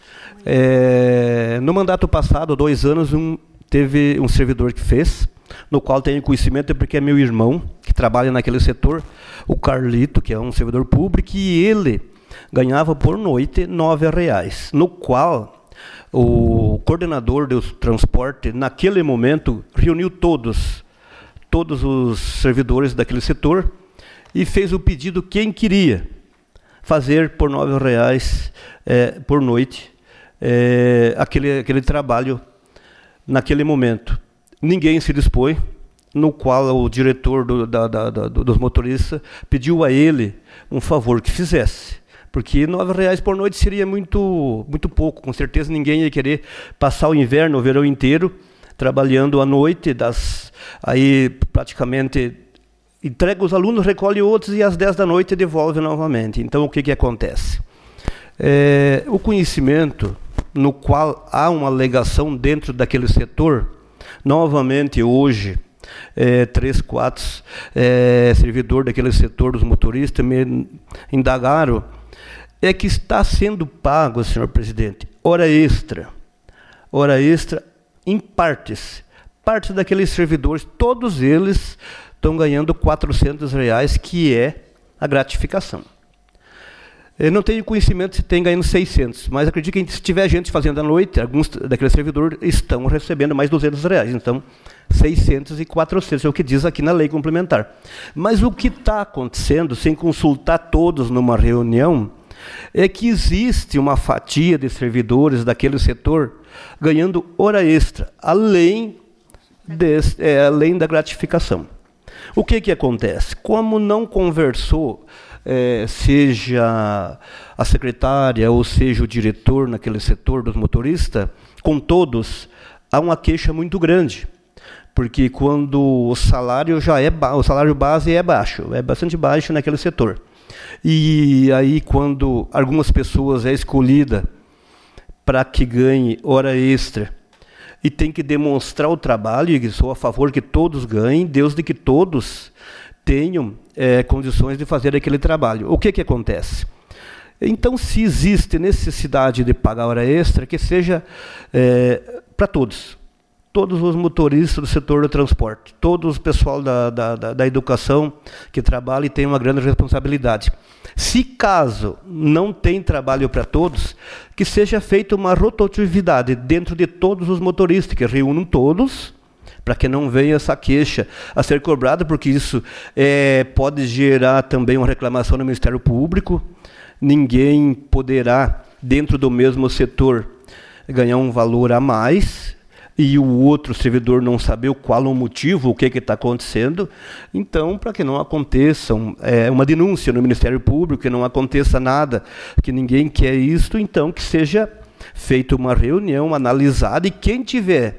é, no mandato passado, há dois anos, um, teve um servidor que fez, no qual tenho conhecimento porque é meu irmão, que trabalha naquele setor, o Carlito, que é um servidor público, e ele ganhava por noite nove reais, no qual o coordenador do transporte, naquele momento, reuniu todos, todos os servidores daquele setor e fez o pedido quem queria fazer por nove reais é, por noite é, aquele, aquele trabalho naquele momento. Ninguém se dispôs, no qual o diretor do, da, da, da, dos motoristas pediu a ele um favor que fizesse, porque nove reais por noite seria muito, muito pouco, com certeza ninguém ia querer passar o inverno, o verão inteiro, trabalhando à noite, das, aí praticamente entrega os alunos, recolhe outros e às dez da noite devolve novamente. Então o que, que acontece? É, o conhecimento no qual há uma alegação dentro daquele setor, novamente hoje, é, três, quatro é, servidores daquele setor dos motoristas me indagaram, é que está sendo pago, senhor presidente, hora extra, hora extra em partes, partes daqueles servidores, todos eles estão ganhando quatrocentos reais, que é a gratificação. Eu não tenho conhecimento se tem ganhando seiscentos, mas acredito que se tiver gente fazendo à noite, alguns daqueles servidores estão recebendo mais duzentos reais. Então, seiscentos e quatrocentos é o que diz aqui na lei complementar. Mas o que está acontecendo, sem consultar todos numa reunião, é que existe uma fatia de servidores daquele setor ganhando hora extra, além, desse, é, além da gratificação. O que, que acontece? Como não conversou, É, seja a secretária ou seja o diretor naquele setor dos motoristas, com todos, há uma queixa muito grande, porque quando o salário já é o salário base é baixo, é bastante baixo naquele setor, e aí quando algumas pessoas é escolhida para que ganhe hora extra e tem que demonstrar o trabalho, e sou a favor que todos ganhem, desde que todos tenham é, condições de fazer aquele trabalho. O que, que acontece? Então, se existe necessidade de pagar hora extra, que seja é, para todos. Todos os motoristas do setor do transporte, todo o pessoal da, da, da, da educação que trabalha e tem uma grande responsabilidade. Se caso não tem trabalho para todos, que seja feita uma rotatividade dentro de todos os motoristas, que reúnam todos, para que não venha essa queixa a ser cobrada, porque isso é, pode gerar também uma reclamação no Ministério Público. Ninguém poderá, dentro do mesmo setor, ganhar um valor a mais, e o outro servidor não saber qual o motivo, o que está acontecendo. Então, para que não aconteça um, é, uma denúncia no Ministério Público, que não aconteça nada, que ninguém quer isto, então que seja feita uma reunião analisada, e quem tiver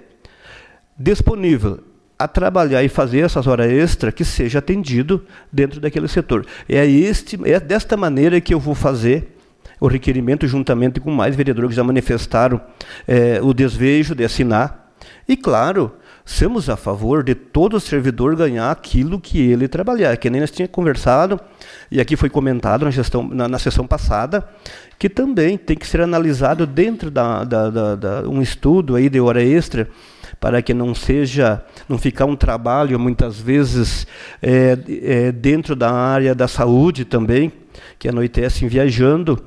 disponível a trabalhar e fazer essas horas extras, que seja atendido dentro daquele setor. É, este, é desta maneira que eu vou fazer o requerimento, juntamente com mais vereadores que já manifestaram é, o desejo de assinar. E, claro, somos a favor de todo servidor ganhar aquilo que ele trabalhar, que nem nós tínhamos conversado, e aqui foi comentado na, gestão, na, na sessão passada, que também tem que ser analisado dentro da, da, da, da um estudo aí de hora extra, para que não seja, não ficar um trabalho, muitas vezes, é, é, dentro da área da saúde também, que anoitecem viajando,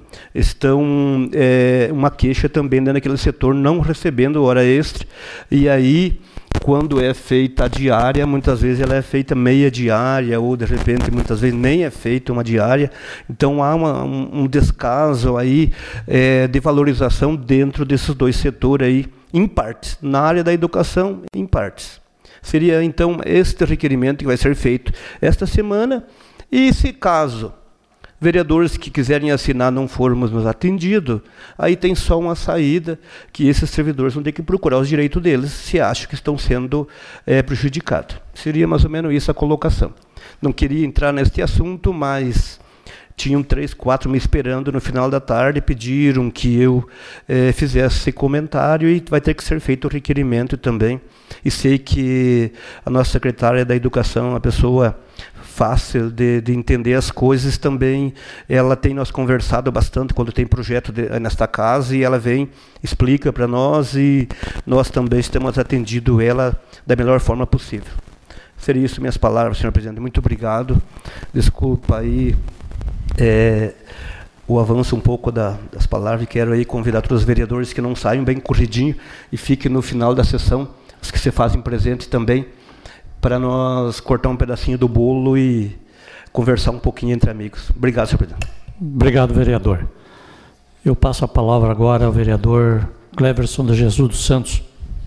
estão é, uma queixa também dentro daquele setor, não recebendo hora extra, e aí quando é feita a diária, muitas vezes ela é feita meia diária, ou de repente, muitas vezes nem é feita uma diária. Então há uma, um, um descaso aí é, de valorização dentro desses dois setores aí, em partes, na área da educação, em partes. Seria então este requerimento que vai ser feito esta semana, e se caso vereadores que quiserem assinar não formos nos atendidos, aí tem só uma saída, que esses servidores vão ter que procurar os direitos deles, se acham que estão sendo é, prejudicados. Seria mais ou menos isso a colocação. Não queria entrar neste assunto, mas tinham três, quatro me esperando no final da tarde, pediram que eu é, fizesse esse comentário, e vai ter que ser feito o requerimento também. E sei que a nossa secretária da Educação é uma pessoa fácil de, de entender as coisas também. Ela tem nós conversado bastante quando tem projeto de, nesta casa, e ela vem, explica para nós, e nós também estamos atendido ela da melhor forma possível. Seria isso minhas palavras, senhor presidente. Muito obrigado. Desculpa aí é, o avanço um pouco da, das palavras, e quero aí convidar todos os vereadores que não saiam bem corridinho e fiquem no final da sessão, os que se fazem presente também, para nós cortar um pedacinho do bolo e conversar um pouquinho entre amigos. Obrigado, senhor presidente. Obrigado, vereador. Eu passo a palavra agora ao vereador Cleverson de Jesus dos Santos.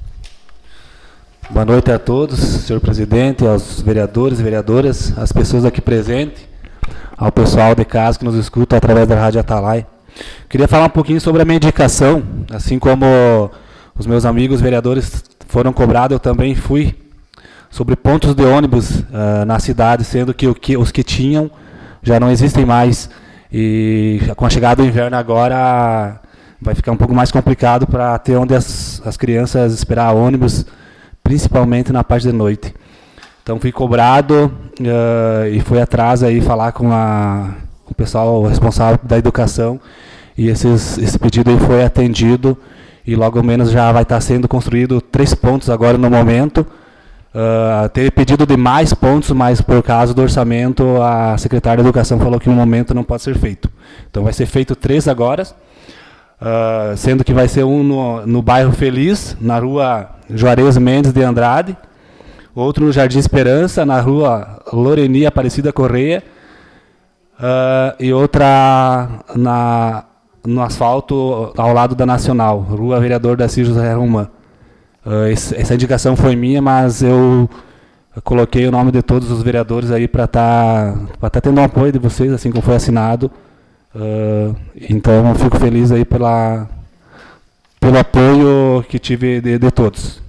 Boa noite a todos, senhor presidente, aos vereadores e vereadoras, às pessoas aqui presentes, ao pessoal de casa que nos escuta através da Rádio Atalaia. Queria falar um pouquinho sobre a minha indicação, assim como os meus amigos vereadores foram cobrados, eu também fui, sobre pontos de ônibus uh, na cidade, sendo que, o que os que tinham já não existem mais. E com a chegada do inverno agora vai ficar um pouco mais complicado para ter onde as, as crianças esperar ônibus, principalmente na parte de noite. Então fui cobrado uh, e fui atrás aí falar com, a, com o pessoal responsável da educação, e esses, esse pedido aí foi atendido, e logo menos já vai estar sendo construído três pontos agora no momento. Uh, teve pedido de mais pontos, mas por causa do orçamento a secretária de Educação falou que no momento não pode ser feito. Então vai ser feito três agora, uh, sendo que vai ser um no, no bairro Feliz, na rua Juarez Mendes de Andrade, outro no Jardim Esperança, na rua Loreni Aparecida Correia, uh, e outra na, no asfalto ao lado da Nacional, rua Vereador Daci José Romã. Uh, esse, essa indicação foi minha, mas eu coloquei o nome de todos os vereadores aí para estar tá, tá tendo o apoio de vocês, assim como foi assinado. Uh, então eu fico feliz aí pela, pelo apoio que tive de, de todos.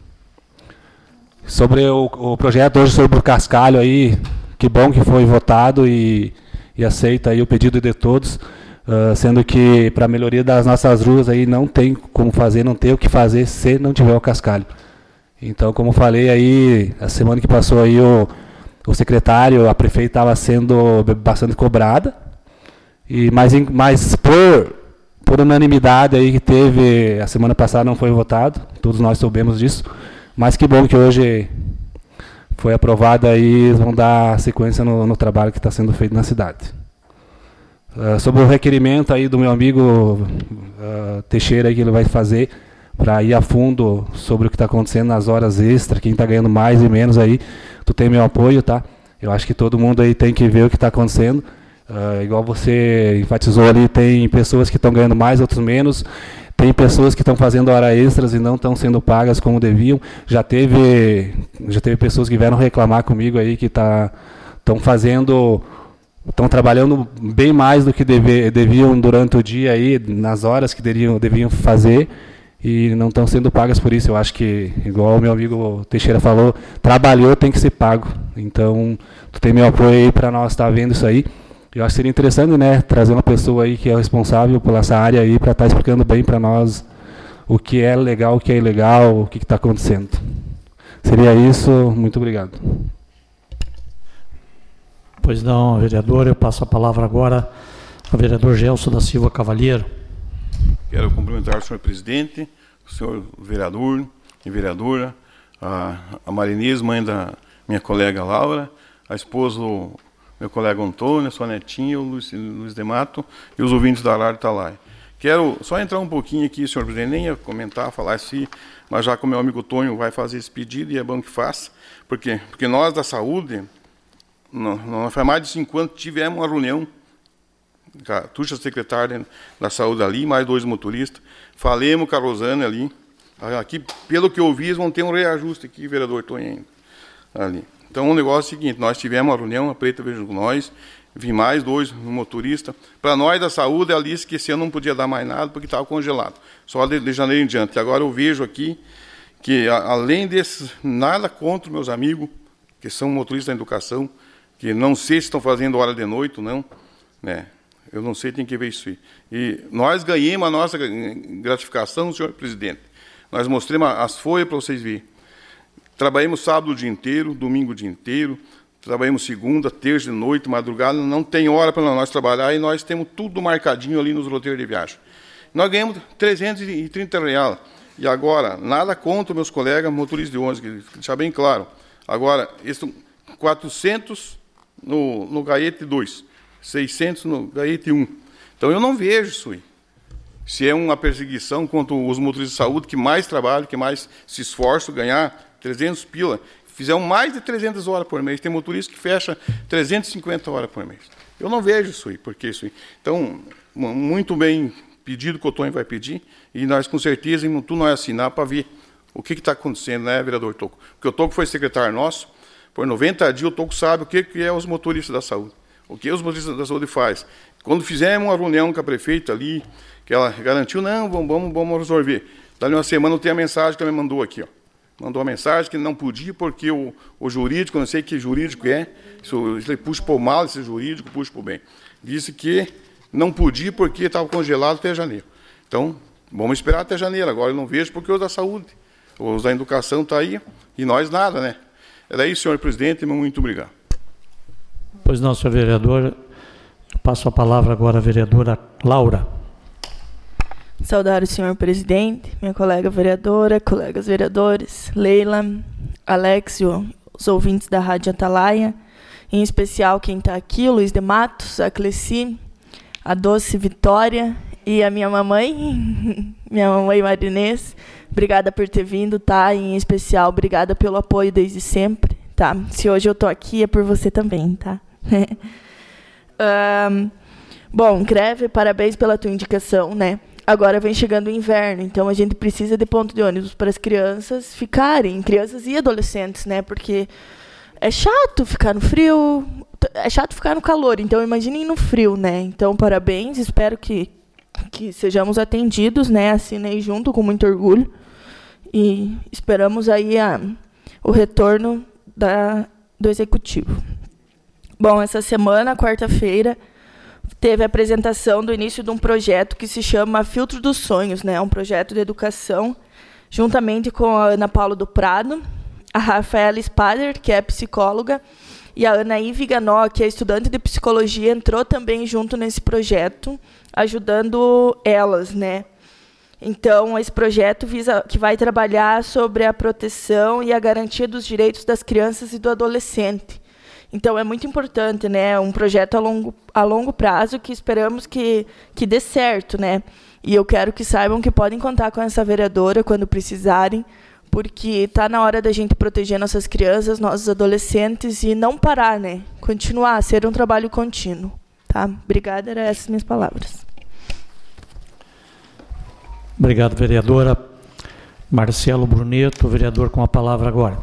Sobre o, o projeto hoje sobre o cascalho aí, que bom que foi votado e, e aceita aí o pedido de todos. Uh, sendo que para a melhoria das nossas ruas aí não tem como fazer, não tem o que fazer se não tiver o cascalho. Então, como falei aí, a semana que passou aí o, o secretário, a prefeita estava sendo bastante cobrada, e mas, mas por, por unanimidade aí que teve, a semana passada não foi votado, todos nós soubemos disso, mas que bom que hoje foi aprovado aí, vão dar sequência no, no trabalho que está sendo feito na cidade. Uh, sobre o requerimento aí do meu amigo uh, Teixeira aí, que ele vai fazer para ir a fundo sobre o que está acontecendo nas horas extras, quem está ganhando mais e menos aí, tu tem meu apoio, tá? Eu acho que todo mundo aí tem que ver o que está acontecendo. Uh, igual você enfatizou ali, tem pessoas que estão ganhando mais, outros menos. Tem pessoas que estão fazendo horas extras e não estão sendo pagas como deviam. Já teve, já teve pessoas que vieram reclamar comigo aí que tá, estão fazendo... Estão trabalhando bem mais do que deve, deviam durante o dia, aí, nas horas que deviam, deviam fazer, e não estão sendo pagas por isso. Eu acho que, igual o meu amigo Teixeira falou, trabalhou, tem que ser pago. Então, tu tem meu apoio aí para nós estar tá vendo isso aí. Eu acho que seria interessante, né, trazer uma pessoa aí que é responsável por essa área aí para estar tá explicando bem para nós o que é legal, o que é ilegal, o que está acontecendo. Seria isso. Muito obrigado. Pois não, vereador, eu passo a palavra agora ao vereador Gelson da Silva Cavalheiro. Quero cumprimentar o senhor presidente, o senhor vereador e vereadora, a, a Marinês, mãe da minha colega Laura, a esposa do meu colega Antônio, a sua netinha, o Luiz, Luiz de Mato, e os ouvintes da Rádio Atalaia. Quero só entrar um pouquinho aqui, senhor presidente, nem ia comentar, falar assim, mas já que o meu amigo Tonho vai fazer esse pedido, e é bom que faça, porque, porque nós da saúde, não, não faz mais de cinco anos, tivemos uma reunião, a Tuxa secretária da saúde ali, mais dois motoristas, falemos com a Rosane ali, aqui, pelo que eu vi, eles vão ter um reajuste aqui, vereador Tonho, ainda, ali. Então, o negócio é o seguinte, nós tivemos uma reunião, a Preta veio com nós, vi mais dois motoristas. Para nós da saúde, ali esqueceu, não podia dar mais nada, porque estava congelado. Só de, de janeiro em diante. E agora eu vejo aqui que, a, além desses, nada contra meus amigos, que são motoristas da educação, que não sei se estão fazendo hora de noite ou não, né? Eu não sei, tem que ver isso aí. E nós ganhamos a nossa gratificação, senhor presidente. Nós mostramos as folhas para vocês verem. Trabalhamos sábado o dia inteiro, domingo o dia inteiro, trabalhamos segunda, terça de noite, madrugada, não tem hora para nós trabalhar e nós temos tudo marcadinho ali nos roteiros de viagem. Nós ganhamos trezentos e trinta reais. E agora, nada contra meus colegas motoristas de ônibus, que deixar bem claro. Agora, esses quatrocentos no, no Gaete dois, seiscentos no Gaete um. Então, eu não vejo isso aí. Se é uma perseguição contra os motoristas de saúde que mais trabalham, que mais se esforçam, ganhar trezentos pila, fizeram mais de trezentas horas por mês. Tem motorista que fecha trezentas e cinquenta horas por mês. Eu não vejo isso aí, porque isso aí. Então, muito bem pedido que o Tonho vai pedir, e nós, com certeza, tu nós assinar para ver o que está acontecendo, né, vereador Toco? Porque o Toco foi secretário nosso, por noventa dias o Toco sabe o que, que é os motoristas da saúde, o que os motoristas da saúde faz. Quando fizemos uma reunião com a prefeita ali, que ela garantiu, não, vamos, vamos, vamos resolver. Dali uma semana, eu tenho a mensagem que ela me mandou aqui, ó. Mandou uma mensagem que não podia, porque o, o jurídico, não sei que jurídico é, se ele puxa para o mal, esse jurídico puxa para o bem. Disse que não podia porque estava congelado até janeiro. Então, vamos esperar até janeiro. Agora eu não vejo porque os da saúde, os da educação estão aí, e nós nada, né? Era isso, senhor presidente, muito obrigado. Pois não, senhor vereador. Eu passo a palavra agora à vereadora Laura. Saudar o senhor presidente, minha colega vereadora, colegas vereadores, Leila, Alexio, os ouvintes da Rádio Atalaia, em especial quem está aqui, o Luiz de Matos, a Cleci, a Doce Vitória e a minha mamãe, minha mamãe Marinês. Obrigada por ter vindo, tá? E, em especial, obrigada pelo apoio desde sempre, tá? Se hoje eu estou aqui é por você também, tá? um, bom, Greve, parabéns pela tua indicação, né? Agora vem chegando o inverno, então a gente precisa de ponto de ônibus para as crianças ficarem, crianças e adolescentes, né? Porque é chato ficar no frio, é chato ficar no calor, então imaginem no frio, né? Então, parabéns, espero que, que sejamos atendidos, né? Assinei junto com muito orgulho e esperamos aí a, o retorno da, do Executivo. Bom, essa semana, quarta-feira, teve a apresentação do início de um projeto que se chama Filtro dos Sonhos, né? Um projeto de educação, juntamente com a Ana Paula do Prado, a Rafaela Spader, que é psicóloga, e a Anaí Viganó, que é estudante de psicologia, entrou também junto nesse projeto, ajudando elas, né? Então, esse projeto visa, que vai trabalhar sobre a proteção e a garantia dos direitos das crianças e do adolescente. Então, é muito importante, né? Um projeto a longo, a longo prazo que esperamos que, que dê certo, né? E eu quero que saibam que podem contar com essa vereadora quando precisarem, porque está na hora da gente proteger nossas crianças, nossos adolescentes e não parar, né? Continuar, ser um trabalho contínuo. Tá? Obrigada, eram essas minhas palavras. Obrigado, vereadora. Marcelo Bruneto, vereador, com a palavra agora.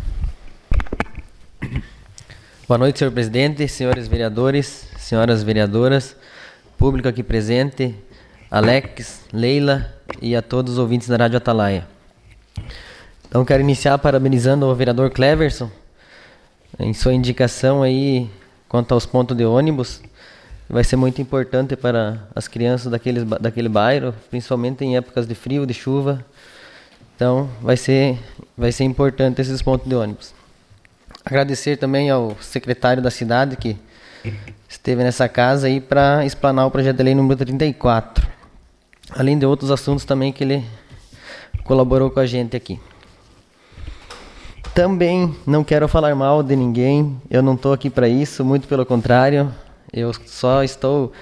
Boa noite, senhor presidente, senhores vereadores, senhoras vereadoras, público aqui presente, Alex, Leila e a todos os ouvintes da Rádio Atalaia. Então, quero iniciar parabenizando o vereador Cleverson em sua indicação aí quanto aos pontos de ônibus. Vai ser muito importante para as crianças daqueles, daquele bairro, principalmente em épocas de frio, de chuva. Então, vai ser, vai ser importante esses pontos de ônibus. Agradecer também ao secretário da cidade que esteve nessa casa aí para explanar o projeto de lei número trinta e quatro. Além de outros assuntos também que ele colaborou com a gente aqui. Também não quero falar mal de ninguém, eu não estou aqui para isso, muito pelo contrário, eu só estou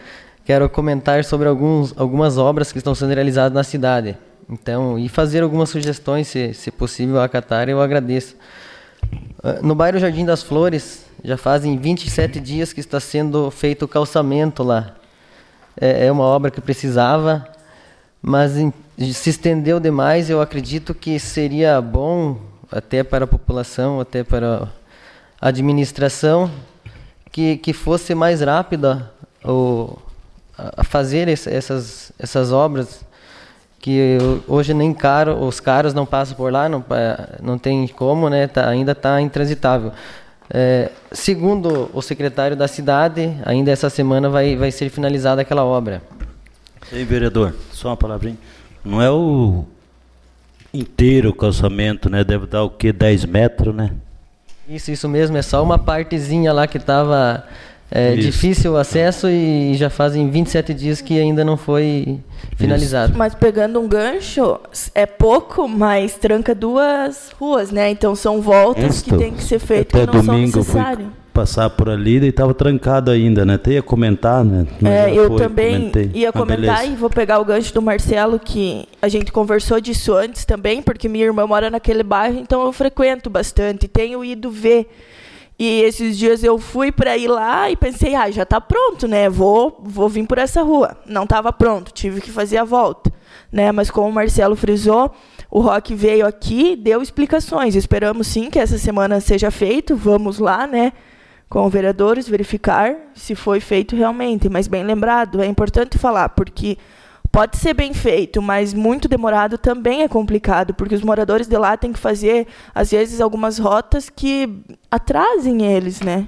quero comentar sobre alguns, algumas obras que estão sendo realizadas na cidade. Então, e fazer algumas sugestões, se, se possível acatar, eu agradeço. No bairro Jardim das Flores, já fazem vinte e sete dias que está sendo feito o calçamento lá. É, é uma obra que precisava, mas em, se estendeu demais. Eu acredito que seria bom, até para a população, até para a administração, que, que fosse mais rápida o, a fazer esse, essas, essas obras, que hoje nem caro, os carros não passam por lá, não, não tem como, né? Tá, ainda está intransitável. É, segundo o secretário da cidade, ainda essa semana vai, vai ser finalizada aquela obra. Ei, vereador, só uma palavrinha. Não é o inteiro o calçamento, né? Deve dar o quê? dez metros, né? Isso, isso mesmo. É só uma partezinha lá que estava é, difícil o acesso e já fazem vinte e sete dias que ainda não foi finalizado. Mas pegando um gancho, é pouco, mas tranca duas ruas, né? Então são voltas Isto, que tem que ser feitas e não domingo são necessárias. Passar por ali e estava trancado ainda, né? Até ia comentar, né? É, eu foi, também comentei. ia comentar, beleza. E vou pegar o gancho do Marcelo, que a gente conversou disso antes também, porque minha irmã mora naquele bairro, então eu frequento bastante, tenho ido ver. E esses dias eu fui para ir lá e pensei, ah, já está pronto, né? Vou, vou vir por essa rua. Não estava pronto, tive que fazer a volta, né? Mas como o Marcelo frisou, o Roque veio aqui, deu explicações. Esperamos sim que essa semana seja feito. Vamos lá, né? Com os vereadores, verificar se foi feito realmente. Mas bem lembrado, é importante falar, porque pode ser bem feito, mas muito demorado também é complicado, porque os moradores de lá têm que fazer, às vezes, algumas rotas que atrasem eles, né?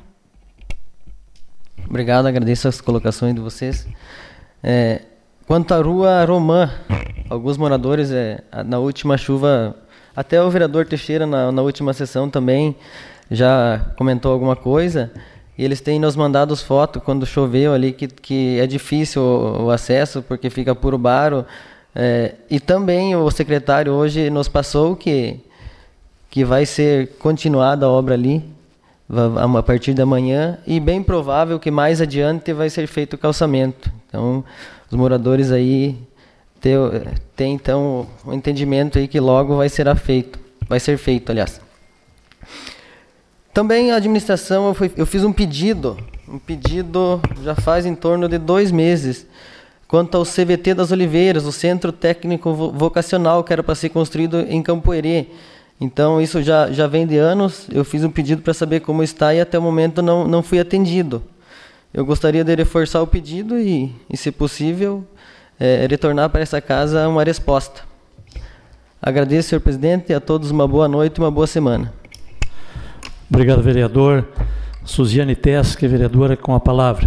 Obrigado, agradeço as colocações de vocês. É, quanto à Rua Romã, alguns moradores, é, na última chuva, até o vereador Teixeira, na, na última sessão também, já comentou alguma coisa, e eles têm nos mandado fotos quando choveu ali, que, que é difícil o, o acesso, porque fica puro barro. É, e também o secretário hoje nos passou que, que vai ser continuada a obra ali, a partir da manhã, e bem provável que mais adiante vai ser feito o calçamento. Então, os moradores aí têm, têm então, o um entendimento aí que logo vai ser feito, vai ser feito, aliás. Também a administração, eu, fui, eu fiz um pedido, um pedido já faz em torno de dois meses, quanto ao C V T das Oliveiras, o Centro Técnico Vocacional, que era para ser construído em Campoerê. Então, isso já, já vem de anos, eu fiz um pedido para saber como está e até o momento não, não fui atendido. Eu gostaria de reforçar o pedido e, e se possível, é, retornar para essa casa uma resposta. Agradeço, senhor presidente, e a todos uma boa noite e uma boa semana. Obrigado, vereador. Suziane Tesque, vereadora, com a palavra.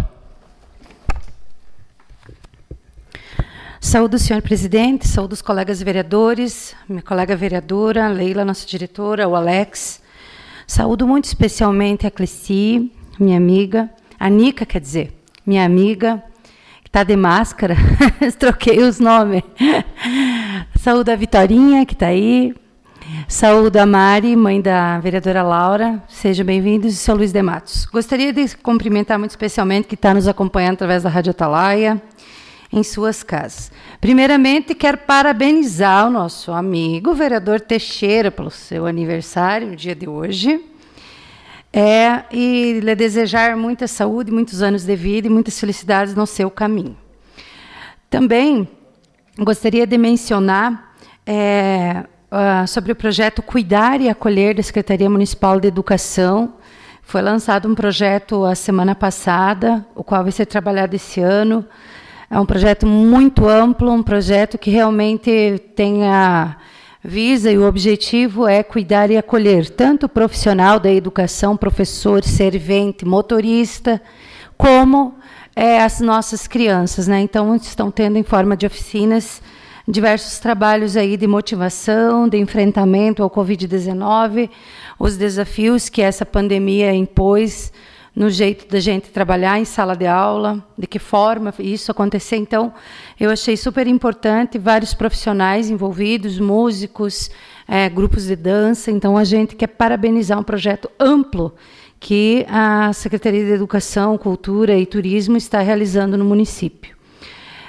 Saúdo o senhor presidente, saúdo os colegas vereadores, minha colega vereadora, Leila, nossa diretora, o Alex. Saúdo muito especialmente a Cleci, minha amiga, a Nica, quer dizer, minha amiga, que está de máscara, troquei os nomes. Saúdo a Vitorinha, que está aí. Saúdo a Mari, mãe da vereadora Laura. Sejam bem-vindos, e seu Luiz de Matos. Gostaria de cumprimentar muito especialmente que está nos acompanhando através da Rádio Atalaia, em suas casas. Primeiramente, quero parabenizar o nosso amigo, o vereador Teixeira, pelo seu aniversário, no dia de hoje, é, e lhe desejar muita saúde, muitos anos de vida e muitas felicidades no seu caminho. Também gostaria de mencionar é, uh, sobre o projeto Cuidar e Acolher da Secretaria Municipal de Educação. Foi lançado um projeto a semana passada, o qual vai ser trabalhado esse ano. É um projeto muito amplo, um projeto que realmente tem a visa e o objetivo é cuidar e acolher tanto o profissional da educação, professor, servente, motorista, como é, as nossas crianças, né? Então, estão tendo em forma de oficinas diversos trabalhos aí de motivação, de enfrentamento ao covid dezenove, os desafios que essa pandemia impôs no jeito da gente trabalhar em sala de aula, de que forma isso acontecer. Então, eu achei super importante, vários profissionais envolvidos, músicos, é, grupos de dança. Então, a gente quer parabenizar um projeto amplo que a Secretaria de Educação, Cultura e Turismo está realizando no município.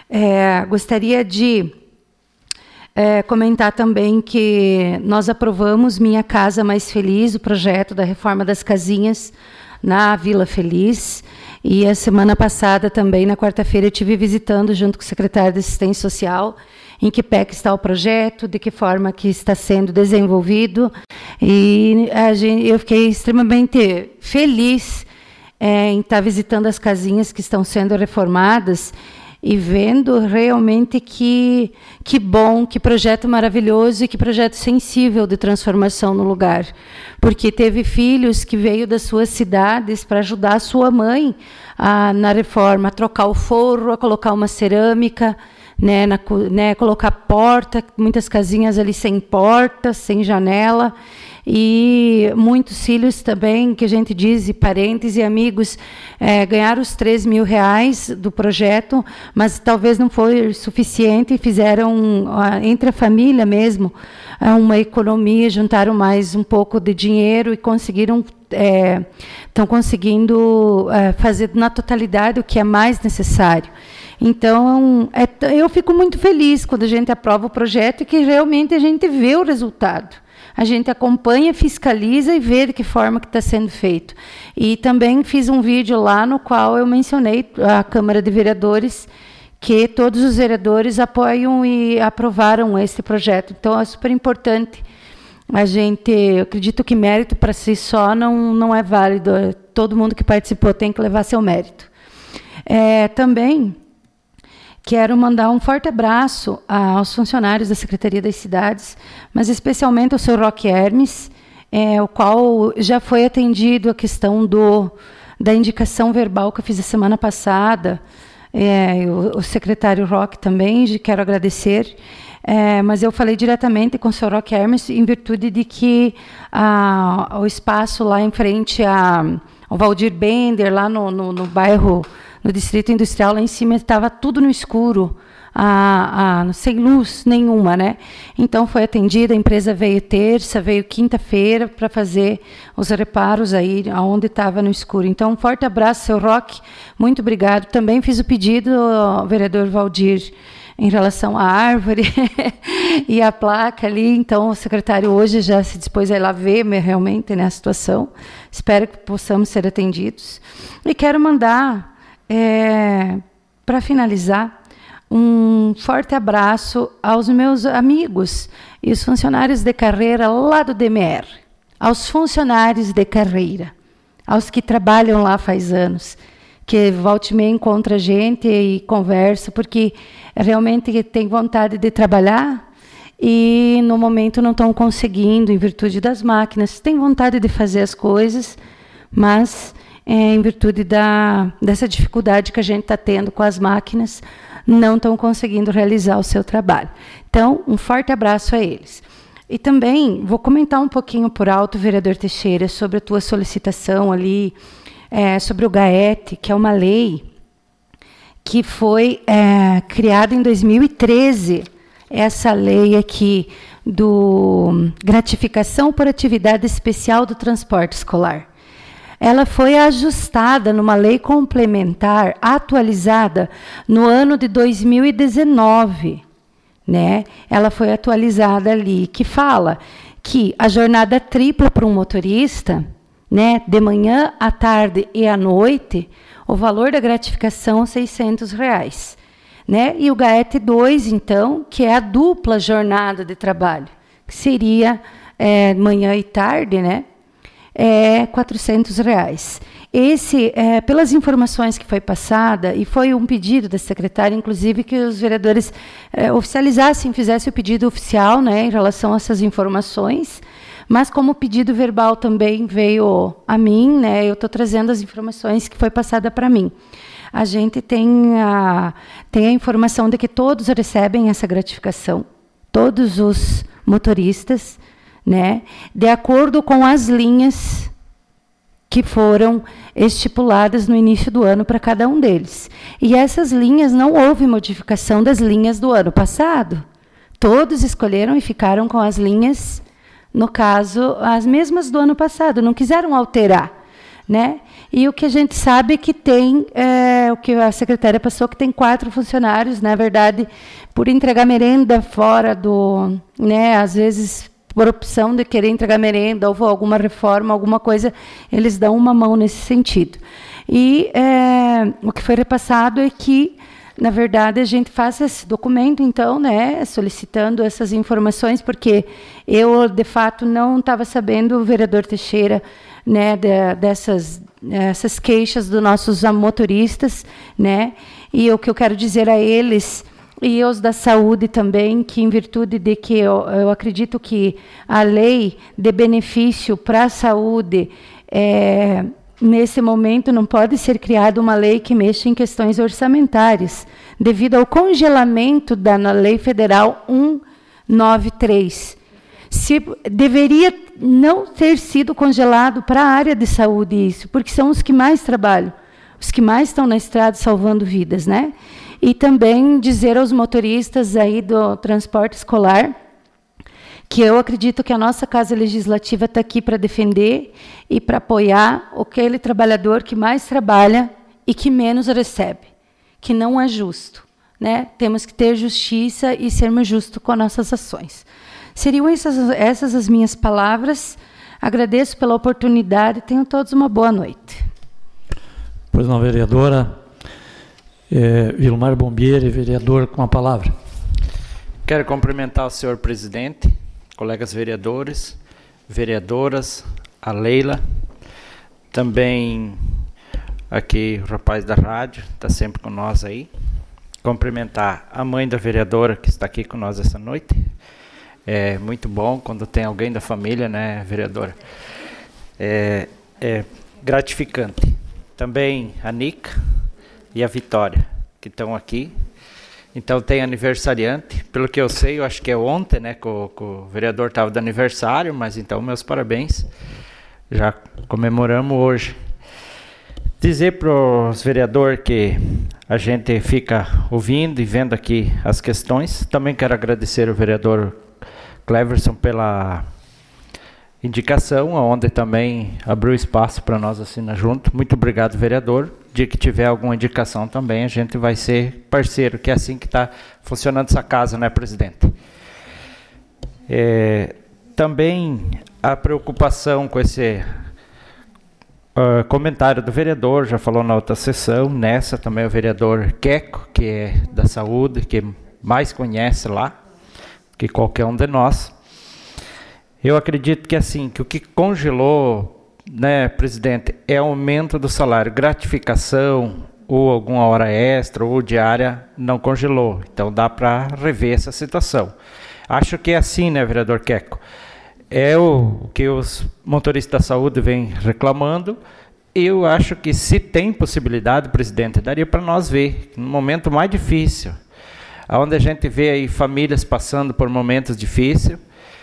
É, gostaria de é, comentar também que nós aprovamos Minha Casa Mais Feliz, o projeto da reforma das casinhas na Vila Feliz. E a semana passada também, na quarta-feira, eu estive visitando junto com o secretário de Assistência Social em que pé que está o projeto, de que forma que está sendo desenvolvido. E a gente, eu fiquei extremamente feliz é, em estar visitando as casinhas que estão sendo reformadas e vendo realmente que, que bom, que projeto maravilhoso e que projeto sensível de transformação no lugar. Porque teve filhos que veio das suas cidades para ajudar a sua mãe a, na reforma, a trocar o forro, a colocar uma cerâmica, né, na, né, colocar porta, muitas casinhas ali sem porta, sem janela. E muitos filhos também, que a gente diz, e parentes e amigos, é, ganharam os três mil reais do projeto, mas talvez não foi suficiente e fizeram, entre a família mesmo, uma economia, juntaram mais um pouco de dinheiro e conseguiram, é, estão conseguindo é, fazer na totalidade o que é mais necessário. Então, é, eu fico muito feliz quando a gente aprova o projeto e que realmente a gente vê o resultado. A gente acompanha, fiscaliza e vê de que forma que está sendo feito. E também fiz um vídeo lá no qual eu mencionei a Câmara de Vereadores, que todos os vereadores apoiam e aprovaram esse projeto. Então, é super importante. A gente, eu acredito que mérito para si só não, não é válido. Todo mundo que participou tem que levar seu mérito. É, também quero mandar um forte abraço aos funcionários da Secretaria das Cidades, mas especialmente ao senhor Roque Hermes, é, o qual já foi atendido a questão do, da indicação verbal que eu fiz a semana passada. É, o, o secretário Roque também, quero agradecer. É, mas eu falei diretamente com o senhor Roque Hermes em virtude de que a, o espaço lá em frente a, ao Valdir Bender, lá no, no, no bairro, no Distrito Industrial, lá em cima estava tudo no escuro, a, a, sem luz nenhuma, né? Então foi atendida, a empresa veio terça, veio quinta-feira para fazer os reparos aí onde estava no escuro. Então, um forte abraço, seu Roque, muito obrigado. Também fiz o pedido ao vereador Valdir em relação à árvore e à placa ali. Então, o secretário hoje já se dispôs a ir lá ver realmente, né, a situação. Espero que possamos ser atendidos. E quero mandar, é, para finalizar, um forte abraço aos meus amigos e os funcionários de carreira lá do D M R, aos funcionários de carreira, aos que trabalham lá faz anos, que volta e meia encontra a gente e conversa, porque realmente tem vontade de trabalhar e, no momento, não estão conseguindo, em virtude das máquinas. Tem vontade de fazer as coisas, mas, é, em virtude da, dessa dificuldade que a gente está tendo com as máquinas, não estão conseguindo realizar o seu trabalho. Então, um forte abraço a eles. E também vou comentar um pouquinho por alto, vereador Teixeira, sobre a tua solicitação ali, É, sobre o GAET, que é uma lei que foi é, criada em dois mil e treze. Essa lei aqui do gratificação por atividade especial do transporte escolar. Ela foi ajustada numa lei complementar, atualizada no ano de dois mil e dezenove. Né? Ela foi atualizada ali, que fala que a jornada tripla para um motorista, né, de manhã, à tarde e à noite, o valor da gratificação é seiscentos reais. Né? E o GAET dois, então, que é a dupla jornada de trabalho, que seria é, manhã e tarde, né, é quatrocentos reais. Esse, é, pelas informações que foi passada, e foi um pedido da secretária, inclusive, que os vereadores é, oficializassem, fizessem o pedido oficial, né, em relação a essas informações. Mas como o pedido verbal também veio a mim, né, eu estou trazendo as informações que foi passada para mim. A gente tem a, tem a informação de que todos recebem essa gratificação, todos os motoristas, né, de acordo com as linhas que foram estipuladas no início do ano para cada um deles. E essas linhas, não houve modificação das linhas do ano passado. Todos escolheram e ficaram com as linhas, no caso, as mesmas do ano passado, não quiseram alterar. né? E o que a gente sabe é que tem, é, o que a secretária passou, que tem quatro funcionários, na verdade, por entregar merenda fora do, né, às vezes por opção de querer entregar merenda ou alguma reforma, alguma coisa, eles dão uma mão nesse sentido. E é, o que foi repassado é que, na verdade, a gente faça esse documento, então, né, solicitando essas informações, porque eu, de fato, não estava sabendo, o vereador Teixeira, né, de, dessas essas queixas dos nossos motoristas, né, e o que eu quero dizer a eles, e os da saúde também, que em virtude de que eu, eu acredito que a lei de benefício para a saúde, é, nesse momento, não pode ser criada uma lei que mexa em questões orçamentárias, devido ao congelamento da na Lei Federal cento e noventa e três. Se deveria não ter sido congelado para a área de saúde isso, porque são os que mais trabalham, os que mais estão na estrada salvando vidas, né? E também dizer aos motoristas aí do transporte escolar que eu acredito que a nossa Casa Legislativa está aqui para defender e para apoiar aquele trabalhador que mais trabalha e que menos recebe, que não é justo, né? Temos que ter justiça e sermos justos com as nossas ações. Seriam essas, essas as minhas palavras. Agradeço pela oportunidade. Tenham todos uma boa noite. Pois não, vereadora. É, Vilmar Bombieri, vereador, com a palavra. Quero cumprimentar o senhor presidente, colegas vereadores, vereadoras, a Leila, também aqui o rapaz da rádio, está sempre com nós aí. Cumprimentar a mãe da vereadora que está aqui com nós essa noite. É muito bom quando tem alguém da família, né, vereadora? É, é gratificante. Também a Nica e a Vitória, que estão aqui. Então tem aniversariante, pelo que eu sei, eu acho que é ontem, né, que o, que o vereador estava de aniversário, mas então meus parabéns. Já comemoramos hoje. Dizer para os vereadores que a gente fica ouvindo e vendo aqui as questões. Também quero agradecer ao vereador Cleverson pela indicação, onde também abriu espaço para nós assinar junto. Muito obrigado, vereador. Dia que tiver alguma indicação também, a gente vai ser parceiro, que é assim que está funcionando essa casa, né, presidente? É, também a preocupação com esse uh, comentário do vereador, já falou na outra sessão, nessa também o vereador Queco, que é da saúde, que mais conhece lá, que qualquer um de nós. Eu acredito que assim, que o que congelou, né, presidente, é aumento do salário, gratificação ou alguma hora extra ou diária não congelou. Então dá para rever essa situação. Acho que é assim, né, vereador Queco? É o que os motoristas da saúde vêm reclamando. Eu acho que se tem possibilidade, presidente, daria para nós ver, no momento mais difícil, onde a gente vê aí famílias passando por momentos difíceis,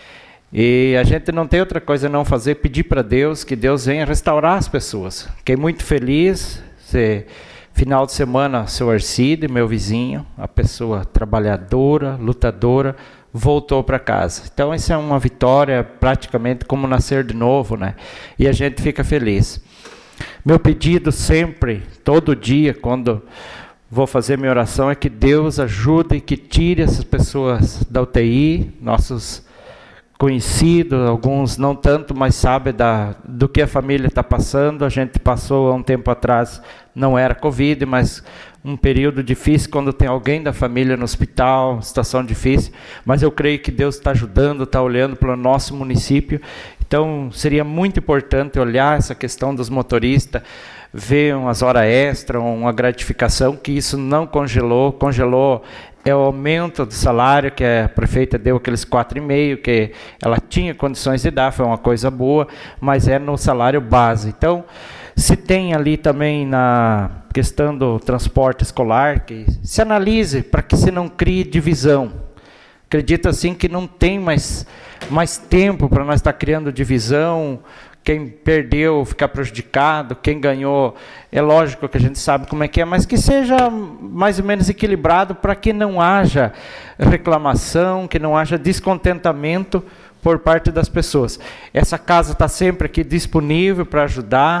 e a gente não tem outra coisa a não fazer, pedir para Deus que Deus venha restaurar as pessoas. Fiquei muito feliz, se, final de semana, seu Arcide, meu vizinho, a pessoa trabalhadora, lutadora, voltou para casa. Então isso é uma vitória, praticamente como nascer de novo, né? E a gente fica feliz. Meu pedido sempre, todo dia, quando vou fazer minha oração, é que Deus ajude e que tire essas pessoas da U T I, nossos conhecidos, alguns não tanto, mas sabem da, do que a família está passando. A gente passou há um tempo atrás, não era Covid, mas um período difícil, quando tem alguém da família no hospital, situação difícil, mas eu creio que Deus está ajudando, está olhando pelo nosso município. Então seria muito importante olhar essa questão dos motoristas, ver umas horas extras, uma gratificação, que isso não congelou, congelou é o aumento do salário, que a prefeita deu aqueles quatro vírgula cinco, que ela tinha condições de dar, foi uma coisa boa, mas é no salário base. Então, se tem ali também na questão do transporte escolar, que se analise para que se não crie divisão. Acredito assim que não tem mais, mais tempo para nós estar criando divisão. Quem perdeu ficar prejudicado, quem ganhou, é lógico que a gente sabe como é que é, mas que seja mais ou menos equilibrado para que não haja reclamação, que não haja descontentamento por parte das pessoas. Essa casa está sempre aqui disponível para ajudar.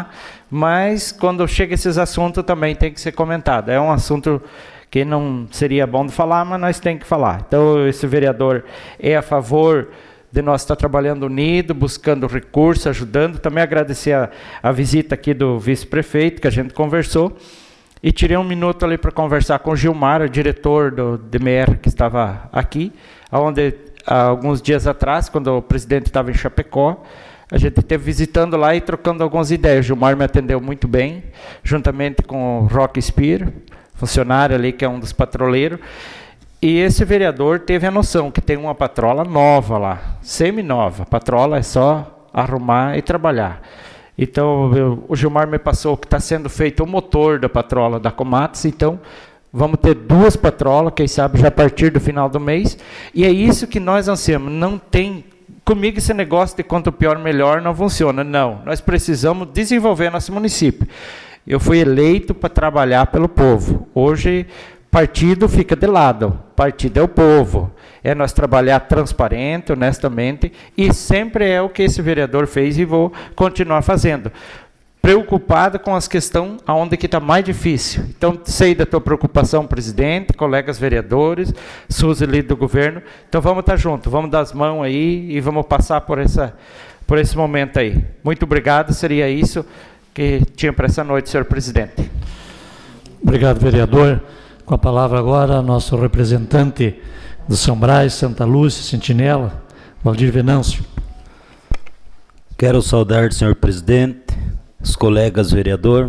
mas quando chega esses assuntos também tem que ser comentado. É um assunto que não seria bom de falar, mas nós temos que falar. Então, esse vereador é a favor de nós estar trabalhando unido, buscando recursos, ajudando. Também agradecer a, a visita aqui do vice-prefeito, que a gente conversou, e tirei um minuto ali para conversar com o Gilmar, o diretor do D M R, que estava aqui, onde, há alguns dias atrás, quando o presidente estava em Chapecó, a gente esteve visitando lá e trocando algumas ideias. O Gilmar me atendeu muito bem, juntamente com o Rock Spear, funcionário ali, que é um dos patroleiros. E esse vereador teve a noção que tem uma patrola nova lá, semi-nova. Patrola é só arrumar e trabalhar. Então, eu, o Gilmar me passou que está sendo feito o motor da patrola da Comates, então vamos ter duas patrolas, quem sabe já a partir do final do mês. E é isso que nós ansiamos. Não tem, comigo esse negócio de quanto pior, melhor não funciona. Não, nós precisamos desenvolver nosso município. Eu fui eleito para trabalhar pelo povo. Hoje, partido fica de lado. Partido é o povo. É nós trabalhar transparente, honestamente, e sempre é o que esse vereador fez e vou continuar fazendo. Preocupado com as questões aonde que está mais difícil. Então, sei da tua preocupação, presidente, colegas vereadores, Suzy, líder do governo. Então, vamos estar juntos, vamos dar as mãos aí e vamos passar por, essa, por esse momento aí. Muito obrigado, seria isso que tinha para essa noite, senhor presidente. Obrigado, vereador. Com a palavra agora, nosso representante do São Brás, Santa Lúcia, Sentinela, Valdir Venâncio. Quero saudar o senhor presidente, os colegas vereador,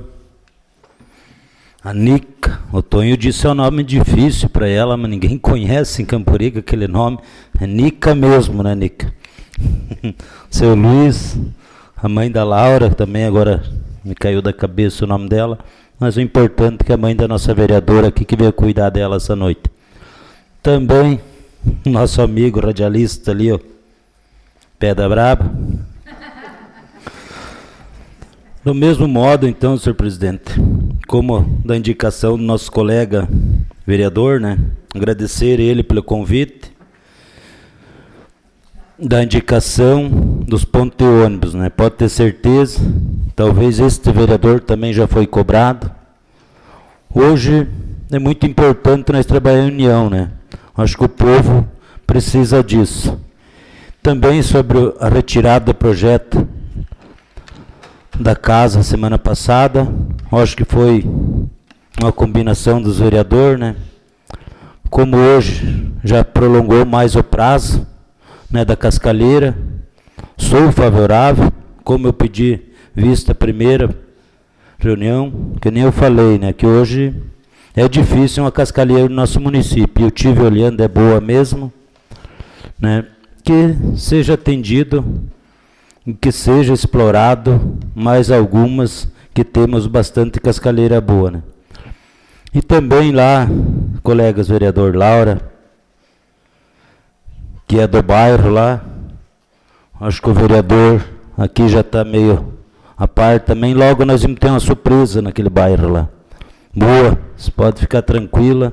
a Nica. O Tonho disse é um nome difícil para ela, mas ninguém conhece em Campuriga aquele nome. É Nica mesmo, né, Nica? Seu Luiz, a mãe da Laura, também agora me caiu da cabeça o nome dela, mas o importante é que a mãe da nossa vereadora aqui que veio cuidar dela essa noite. Também, nosso amigo radialista ali, ó, Pedra Braba. Do mesmo modo, então, senhor presidente, como da indicação do nosso colega vereador, né, agradecer ele pelo convite, da indicação dos pontos de ônibus, né, pode ter certeza, talvez este vereador também já foi cobrado. Hoje é muito importante nós trabalhar em união, né, acho que o povo precisa disso. Também sobre a retirada do projeto da casa semana passada, acho que foi uma combinação dos vereadores, né? Como hoje já prolongou mais o prazo, né, da cascalheira, sou favorável, como eu pedi vista a primeira reunião, que nem eu falei, né, que hoje é difícil uma cascalheira no nosso município, eu tive olhando, é boa mesmo, né, que seja atendido, que seja explorado mais algumas, que temos bastante cascalheira boa, né. E também lá, colegas vereador Laura, que é do bairro lá, acho que o vereador aqui já está meio a par também, logo nós vamos ter uma surpresa naquele bairro lá. Boa, você pode ficar tranquila.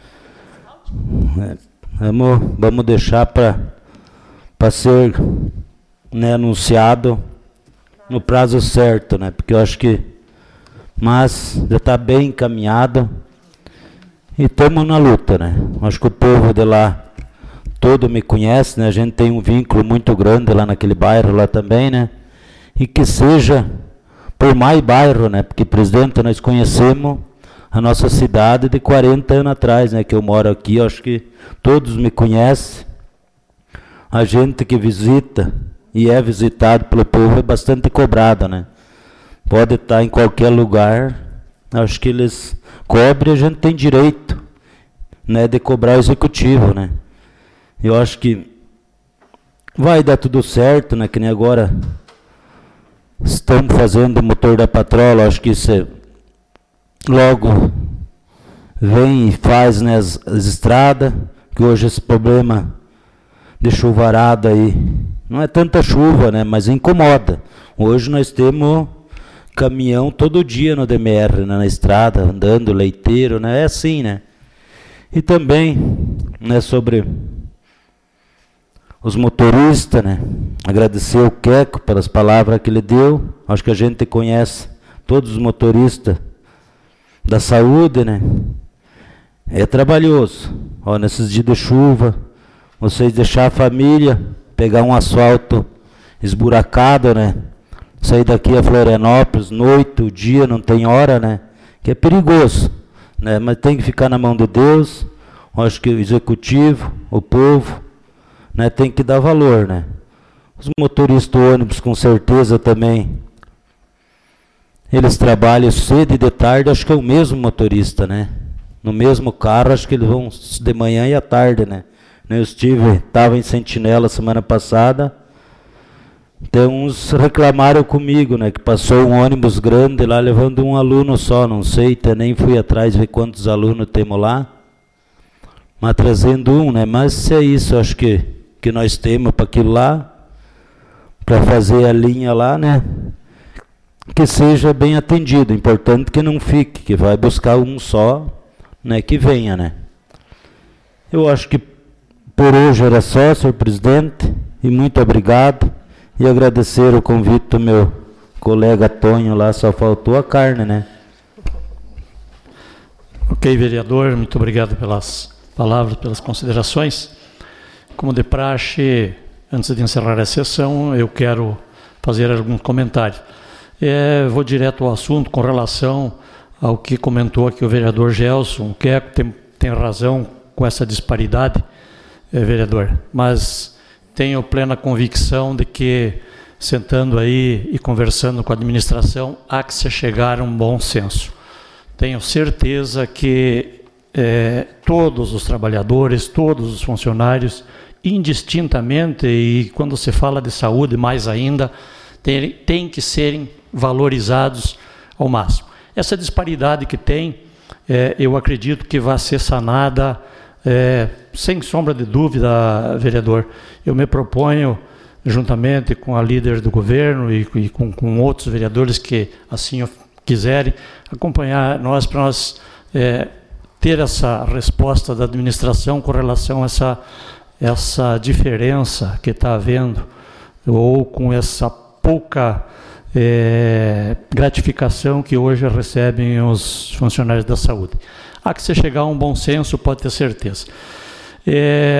É, vamos, vamos deixar para ser, né, anunciado no prazo certo, né? Porque eu acho que, mas já está bem encaminhado e estamos na luta, né? Acho que o povo de lá todo me conhece, né? A gente tem um vínculo muito grande lá naquele bairro lá também, né? E que seja por mais bairro, né? Porque, presidente, nós conhecemos a nossa cidade de quarenta anos atrás, né? Que eu moro aqui, acho que todos me conhecem. A gente que visita e é visitado pelo povo é bastante cobrada, né? Pode estar em qualquer lugar, acho que eles cobrem, a gente tem direito, né, de cobrar o executivo, né? Eu acho que vai dar tudo certo, né? Que nem agora estamos fazendo o motor da patrola, acho que isso é, logo vem e faz, né, as, as estradas, que hoje esse problema de chuvarada aí, não é tanta chuva, né, mas incomoda. Hoje nós temos caminhão todo dia no D M R, né, na estrada, andando, leiteiro, né, é assim, né. E também, né, sobre os motoristas, né, agradecer o Queco pelas palavras que ele deu, acho que a gente conhece todos os motoristas da saúde, né? É trabalhoso. Ó, nesses dias de chuva, vocês deixar a família, pegar um asfalto esburacado, né? Sair daqui a Florianópolis, noite, o dia, não tem hora, né? Que é perigoso, né? Mas tem que ficar na mão de Deus. Eu acho que o executivo, o povo, né, tem que dar valor, né? Os motoristas do ônibus, com certeza, também, eles trabalham cedo e de tarde, acho que é o mesmo motorista, né? No mesmo carro, acho que eles vão de manhã e à tarde, né? Eu estive, estava em Sentinela semana passada, então uns reclamaram comigo, né? Que passou um ônibus grande lá, levando um aluno só, não sei, até nem fui atrás ver quantos alunos temos lá, mas trazendo um, né? Mas é isso, acho que, que nós temos para aquilo lá, para fazer a linha lá, né? Que seja bem atendido, importante que não fique, que vai buscar um só, né? Que venha, né? Eu acho que por hoje era só, senhor presidente, e muito obrigado, e agradecer o convite do meu colega Tonho lá, só faltou a carne, né? Ok, vereador, muito obrigado pelas palavras, pelas considerações. Como de praxe, antes de encerrar a sessão, eu quero fazer alguns comentários. É, vou direto ao assunto com relação ao que comentou aqui o vereador Gelson, que é, tem, tem razão com essa disparidade, é, vereador, mas tenho plena convicção de que, sentando aí e conversando com a administração, há que se chegar a um bom senso. Tenho certeza que é, todos os trabalhadores, todos os funcionários, indistintamente, e quando se fala de saúde mais ainda, tem, tem que serem valorizados ao máximo. Essa disparidade que tem, é, eu acredito que vai ser sanada, é, sem sombra de dúvida, vereador. Eu me proponho, juntamente com a líder do governo e, e com, com outros vereadores que assim quiserem, acompanhar nós para nós é, ter essa resposta da administração com relação a essa, essa diferença que está havendo, ou com essa pouca é, gratificação que hoje recebem os funcionários da saúde. Há que se chegar a um bom senso, pode ter certeza. É,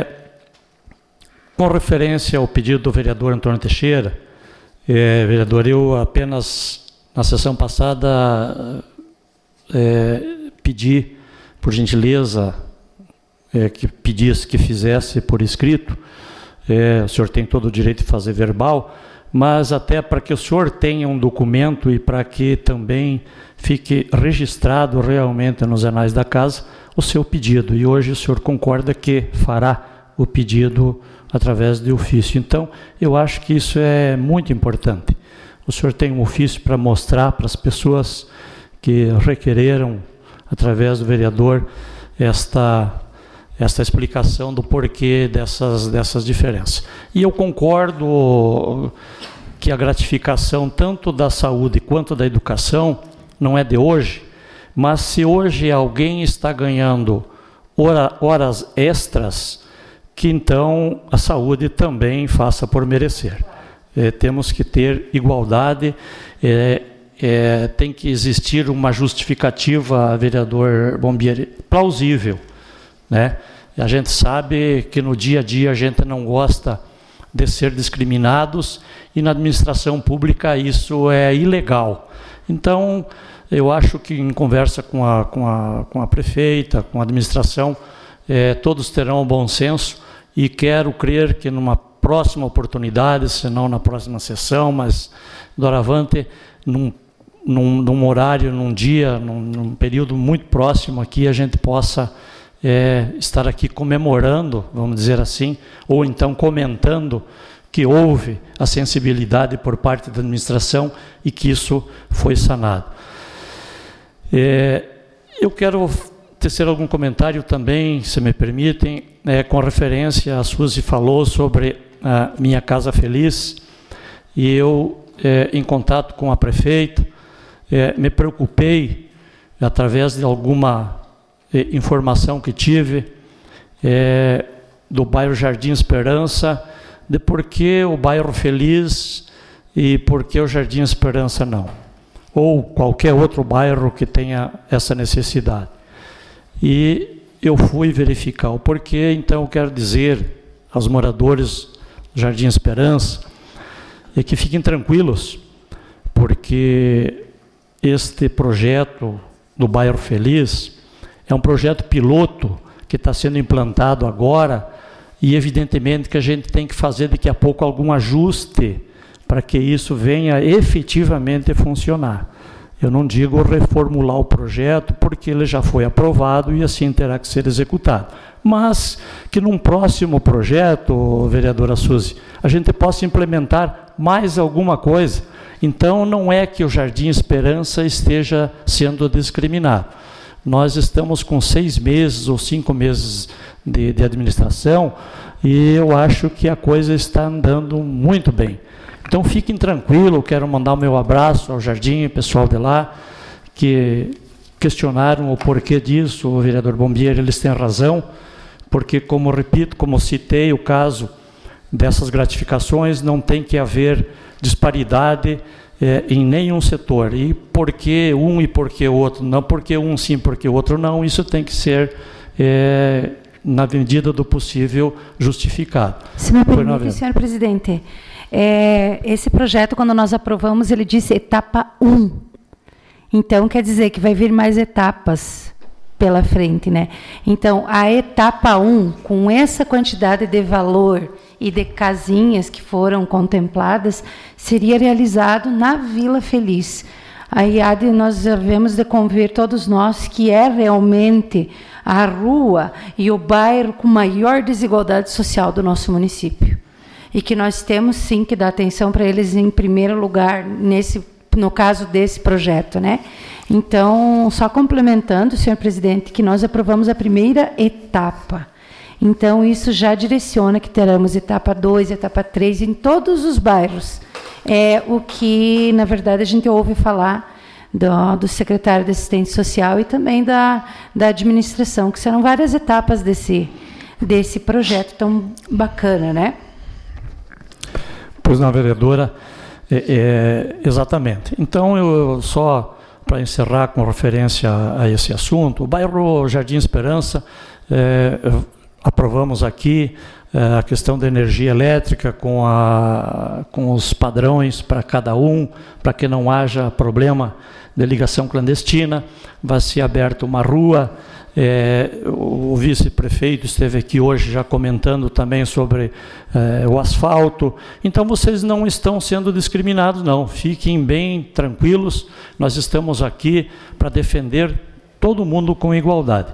com referência ao pedido do vereador Antônio Teixeira, é, vereador, eu apenas, na sessão passada, é, pedi, por gentileza, é, que pedisse que fizesse por escrito. É, o senhor tem todo o direito de fazer verbal, mas até para que o senhor tenha um documento e para que também fique registrado realmente nos anais da casa o seu pedido. E hoje o senhor concorda que fará o pedido através de ofício. Então, eu acho que isso é muito importante. O senhor tem um ofício para mostrar para as pessoas que requereram, através do vereador, esta, esta explicação do porquê dessas, dessas diferenças. E eu concordo que a gratificação tanto da saúde quanto da educação não é de hoje, mas se hoje alguém está ganhando hora, horas extras, que então a saúde também faça por merecer. É, temos que ter igualdade, é, é, tem que existir uma justificativa, vereador Bombieri, plausível, né? A gente sabe que no dia a dia a gente não gosta de ser discriminados e na administração pública isso é ilegal. Então, eu acho que em conversa com a, com a, com a prefeita, com a administração, é, todos terão bom senso e quero crer que numa próxima oportunidade, se não na próxima sessão, mas doravante, num, num, num horário, num dia, num, num período muito próximo aqui, a gente possa é, estar aqui comemorando, vamos dizer assim, ou então comentando que houve a sensibilidade por parte da administração e que isso foi sanado. É, eu quero tecer algum comentário também, se me permitem, é, com referência, a Suzy falou sobre a Minha Casa Feliz, e eu, é, em contato com a prefeita, é, me preocupei, através de alguma é, informação que tive, é, do bairro Jardim Esperança, de por que o bairro Feliz e por que o Jardim Esperança não. ou qualquer outro bairro que tenha essa necessidade. E eu fui verificar o porquê, então eu quero dizer aos moradores do Jardim Esperança é que fiquem tranquilos, porque este projeto do Bairro Feliz é um projeto piloto que está sendo implantado agora e evidentemente que a gente tem que fazer daqui a pouco algum ajuste para que isso venha efetivamente funcionar. Eu não digo reformular o projeto, porque ele já foi aprovado e assim terá que ser executado. Mas que num próximo projeto, vereadora Suzy, a gente possa implementar mais alguma coisa. Então, não é que o Jardim Esperança esteja sendo discriminado. Nós estamos com seis meses ou cinco meses de, de administração e eu acho que a coisa está andando muito bem. Então, fiquem tranquilos, quero mandar o meu abraço ao Jardim, pessoal de lá, que questionaram o porquê disso, o vereador Bombier, eles têm razão, porque, como repito, como citei o caso dessas gratificações, não tem que haver disparidade é, em nenhum setor. E por que um e por que o outro? Não porque um sim, porque o outro não, isso tem que ser, é, na medida do possível, justificado. Se me permite, senhor presidente, é, esse projeto, quando nós aprovamos, ele disse etapa um. Então, quer dizer que vai vir mais etapas pela frente, né? Então, a etapa um, com essa quantidade de valor e de casinhas que foram contempladas, seria realizado na Vila Feliz. Aí há de, nós devemos de convir todos nós que é realmente a rua e o bairro com maior desigualdade social do nosso município. E que nós temos, sim, que dar atenção para eles em primeiro lugar, nesse, no caso desse projeto, né? Então, só complementando, senhor presidente, que nós aprovamos a primeira etapa. Então, isso já direciona que teremos etapa dois, etapa três em todos os bairros. É o que, na verdade, a gente ouve falar do, do secretário de Assistência Social e também da, da administração, que serão várias etapas desse, desse projeto tão bacana, né? Pois não, vereadora, é, é, exatamente. Então, eu só, para encerrar com referência a, a esse assunto, o bairro Jardim Esperança, é, aprovamos aqui é, a questão da energia elétrica com, a, com os padrões para cada um, para que não haja problema de ligação clandestina. Vai ser aberta uma rua. É, o vice-prefeito esteve aqui hoje já comentando também sobre é, o asfalto. Então, vocês não estão sendo discriminados, não. Fiquem bem tranquilos. Nós estamos aqui para defender todo mundo com igualdade.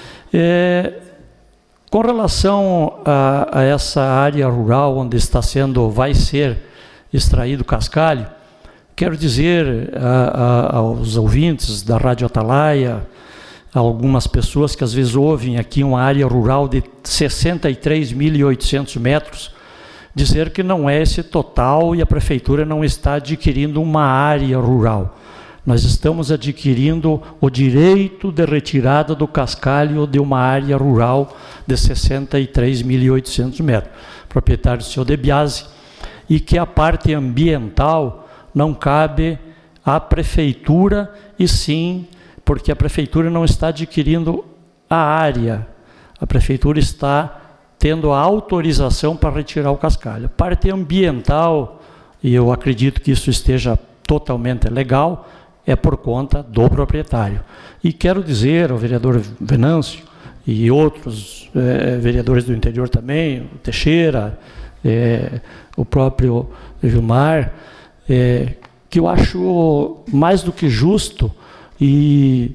É, com relação a, a essa área rural onde está sendo, vai ser extraído cascalho, quero dizer a, a, aos ouvintes da Rádio Atalaia, algumas pessoas que às vezes ouvem aqui uma área rural de sessenta e três mil e oitocentos metros, dizer que não é esse total e a prefeitura não está adquirindo uma área rural. Nós estamos adquirindo o direito de retirada do cascalho de uma área rural de sessenta e três mil e oitocentos metros. Proprietário do senhor De Biasi, e que a parte ambiental não cabe à prefeitura, e sim porque a prefeitura não está adquirindo a área, a prefeitura está tendo a autorização para retirar o cascalho. A parte ambiental, e eu acredito que isso esteja totalmente legal, é por conta do proprietário. E quero dizer ao vereador Venâncio e outros eh, vereadores do interior também, o Teixeira, eh, o próprio Vilmar, eh, que eu acho mais do que justo e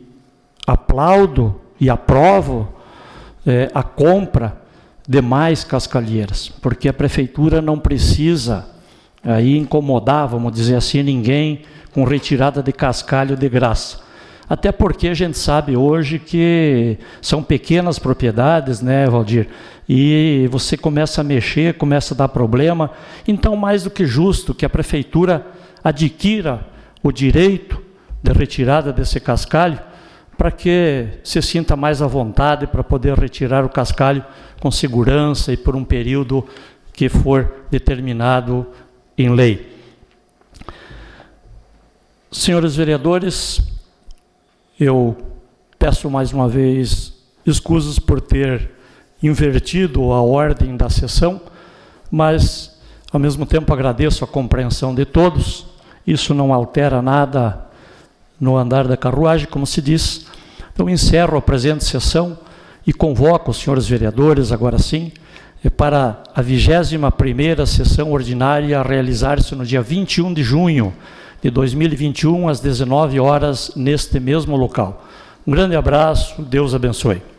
aplaudo e aprovo eh, a compra de mais cascalheiras, porque a prefeitura não precisa aí incomodar, vamos dizer assim, ninguém com retirada de cascalho de graça. Até porque a gente sabe hoje que são pequenas propriedades, né, Valdir? E você começa a mexer, começa a dar problema. Então, mais do que justo que a prefeitura adquira o direito de retirada desse cascalho, para que se sinta mais à vontade para poder retirar o cascalho com segurança e por um período que for determinado em lei. Senhores vereadores, eu peço mais uma vez escusas por ter invertido a ordem da sessão, mas, ao mesmo tempo, agradeço a compreensão de todos. Isso não altera nada no andar da carruagem, como se diz. Então, encerro a presente sessão e convoco os senhores vereadores, agora sim, para a vigésima primeira sessão ordinária a realizar-se no dia vinte e um de junho de dois mil e vinte e um, às dezenove horas, neste mesmo local. Um grande abraço, Deus abençoe.